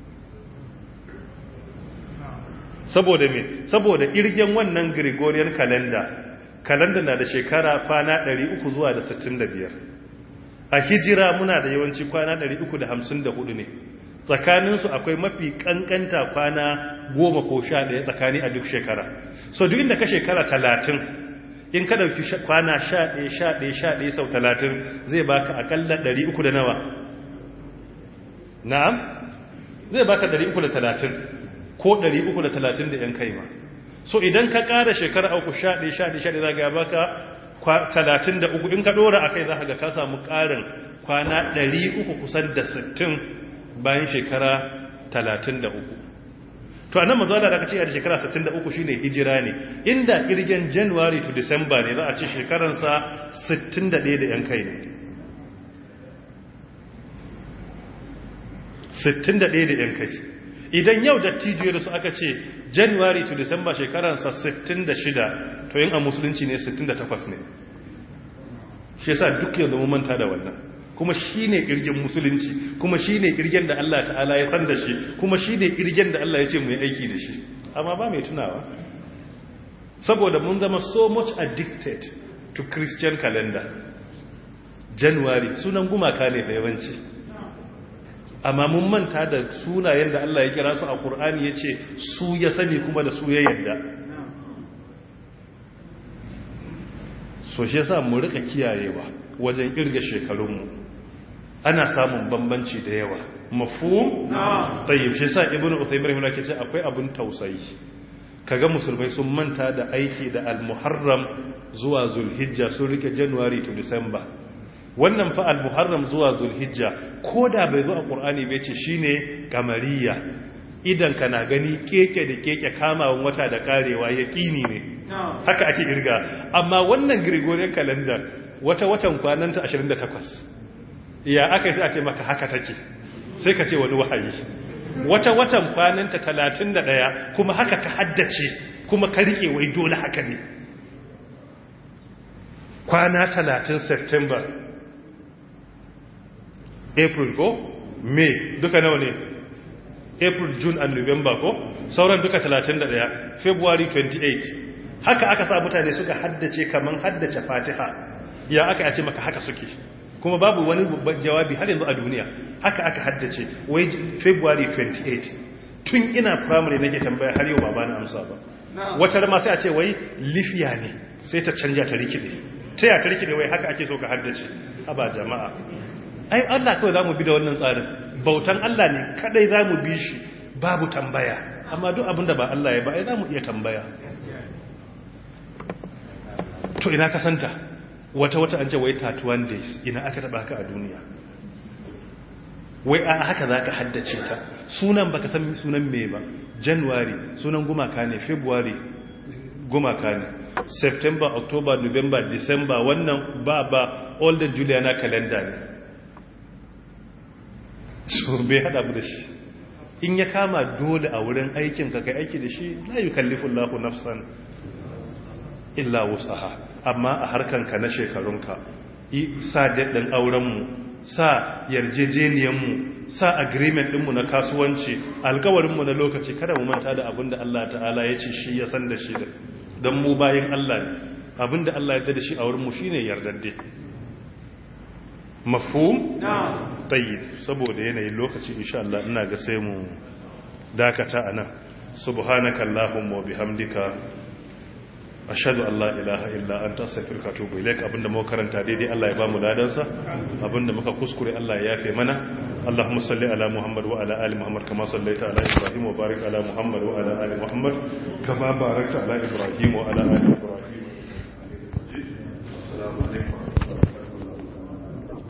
saboda me saboda irgen wannan Gregorian calendar na da shekara kwana 300 zuwa da 65 a hijira muna da yawanci kwana 354 ne tsakaninsu akwai mafi kankanta kwana 10 ko 11 tsakani a duk shekara so duk inda ka shekara 30 in ka dauki kwana 11 sau 30 zai baka akalla 300 da nawa na'am zai baka 330 ko 330 da yan kai ma so idan ka ƙara shekara 11 za ga baka 33 in ka dora akai za ka ga ka samu ƙarin kwana 300 kusan da 60 bayan shekara 33 to anan manzo da aka ce a shekara 63 shine hijira ne inda kirgen January to December ne za a ce shekaransa 61 da yan kai ne 61 da yan kai. Idan yau dattijo da su aka ce January to December shekaransa 66 to yin a musulunci ne 68 ne. Shi yasa duk yanzu mun manta da wannan. Kuma shi ne ƙirgin musulunci, kuma shi ne ƙirgin da Allah ta'ala ya san da shi, kuma shi ne ƙirgin da Allah ya ce mu yi aiki da shi. Amma ba mai tunawa. Saboda mun zama so much addicted to Christian calendar. January sunan gumaka ne da yawanci. Amma mun manta da sunayen da Allah ya kira su a Qur'ani ya ce su ya sani kuma da su ya yarda. So shi yasa mu rika kiyayewa wajen kirga shekarunmu. Ana samun bambanci da yawa. Mafhum? Tayyib, shi yasa Ibn Uthaymeen rahimahullah ke ce akwai abun tausayi. Kaga musulmai sun manta da aiki da Al-Muharram zuwa Zulhijja sun rike January to December. Wannan fa Al-Muharram zuwa Zulhijja koda bai zo a Qur'ani bai ce shine kamariya. Idan kana gani keke da keke kamawan wata da karewa yaqini ne. Haka ake kirga. Amma wannan Gregorian calendar watan kwananta 28. Ya aka yi sai a ce maka haka take. Sai ka ce wani wahayi. Watan kwananta 31 kuma haka ka haddace kuma ka rike wai dole haka ne. Kwana 30 September, April ko May duka nawa ne? April, June and November ko? Sauran duka 31, February 28. Haka aka sa mutane suka haddace kaman haddace Fatiha. Ya aka ce maka haka suke. Kuma babu wani jawabi har yanzu a duniya. Haka aka haddace wai February 28. Tun ina primary nake tambaya har yau ba na amsa ba. Wata ma sai a ce wai lifiya ne sai ta canja ta rikide. Ta ya ta rikide wai haka ake so ka haddace. Aba jama'a. Ai Allah kawai zamu bi da wannan tsarin. Bautan Allah ne kadai zamu bi shi babu tambaya. Amma duk abin da ba Allah ya ba ai zamu iya tambaya. To ina ka santa? Wata an ce wai 31 days ina aka taba haka a duniya. Wai a haka zaka haddace ta. Sunan baka san sunan me ba. January sunan gumaka ne, February gumaka ne, September, October, November, December wannan ba all the Juliana calendar ne. So bai hada bu da shi. In ya kama dole a wurin aikin ka kai aiki da shi la yukallifu Allahu nafsan illa wusaha. Amma a harkanka na shekarunka sa daɗin aurenmu, sa yarjejeniyanmu, sa agreement ɗinmu na kasuwanci, alkawarinmu na lokaci kada mu manta da abin da Allah ta'ala ya ce shi ya san da shi da don mu bayan Allah ne. Abin da Allah ya da shi a wurinmu shi ne yardadde. Mafhum? Tayyib. Saboda yanayin lokaci insha Allah ina ga sai mu dakata a nan. Subhanakallahumma wa bihamdika ashhadu an la ilaha illa anta astaghfiruka wa atubu ilaik. Abinda muka karanta daidai Allah ya bamu ladansa, abinda muka kuskure Allah ya yafe mana. Allahumma salli ala Muhammad wa ala ali Muhammad kama sallaita ala Ibrahim wa barik ala Muhammad wa ala ali Muhammad kama barakta ala Ibrahim wa ala ali Ibrahim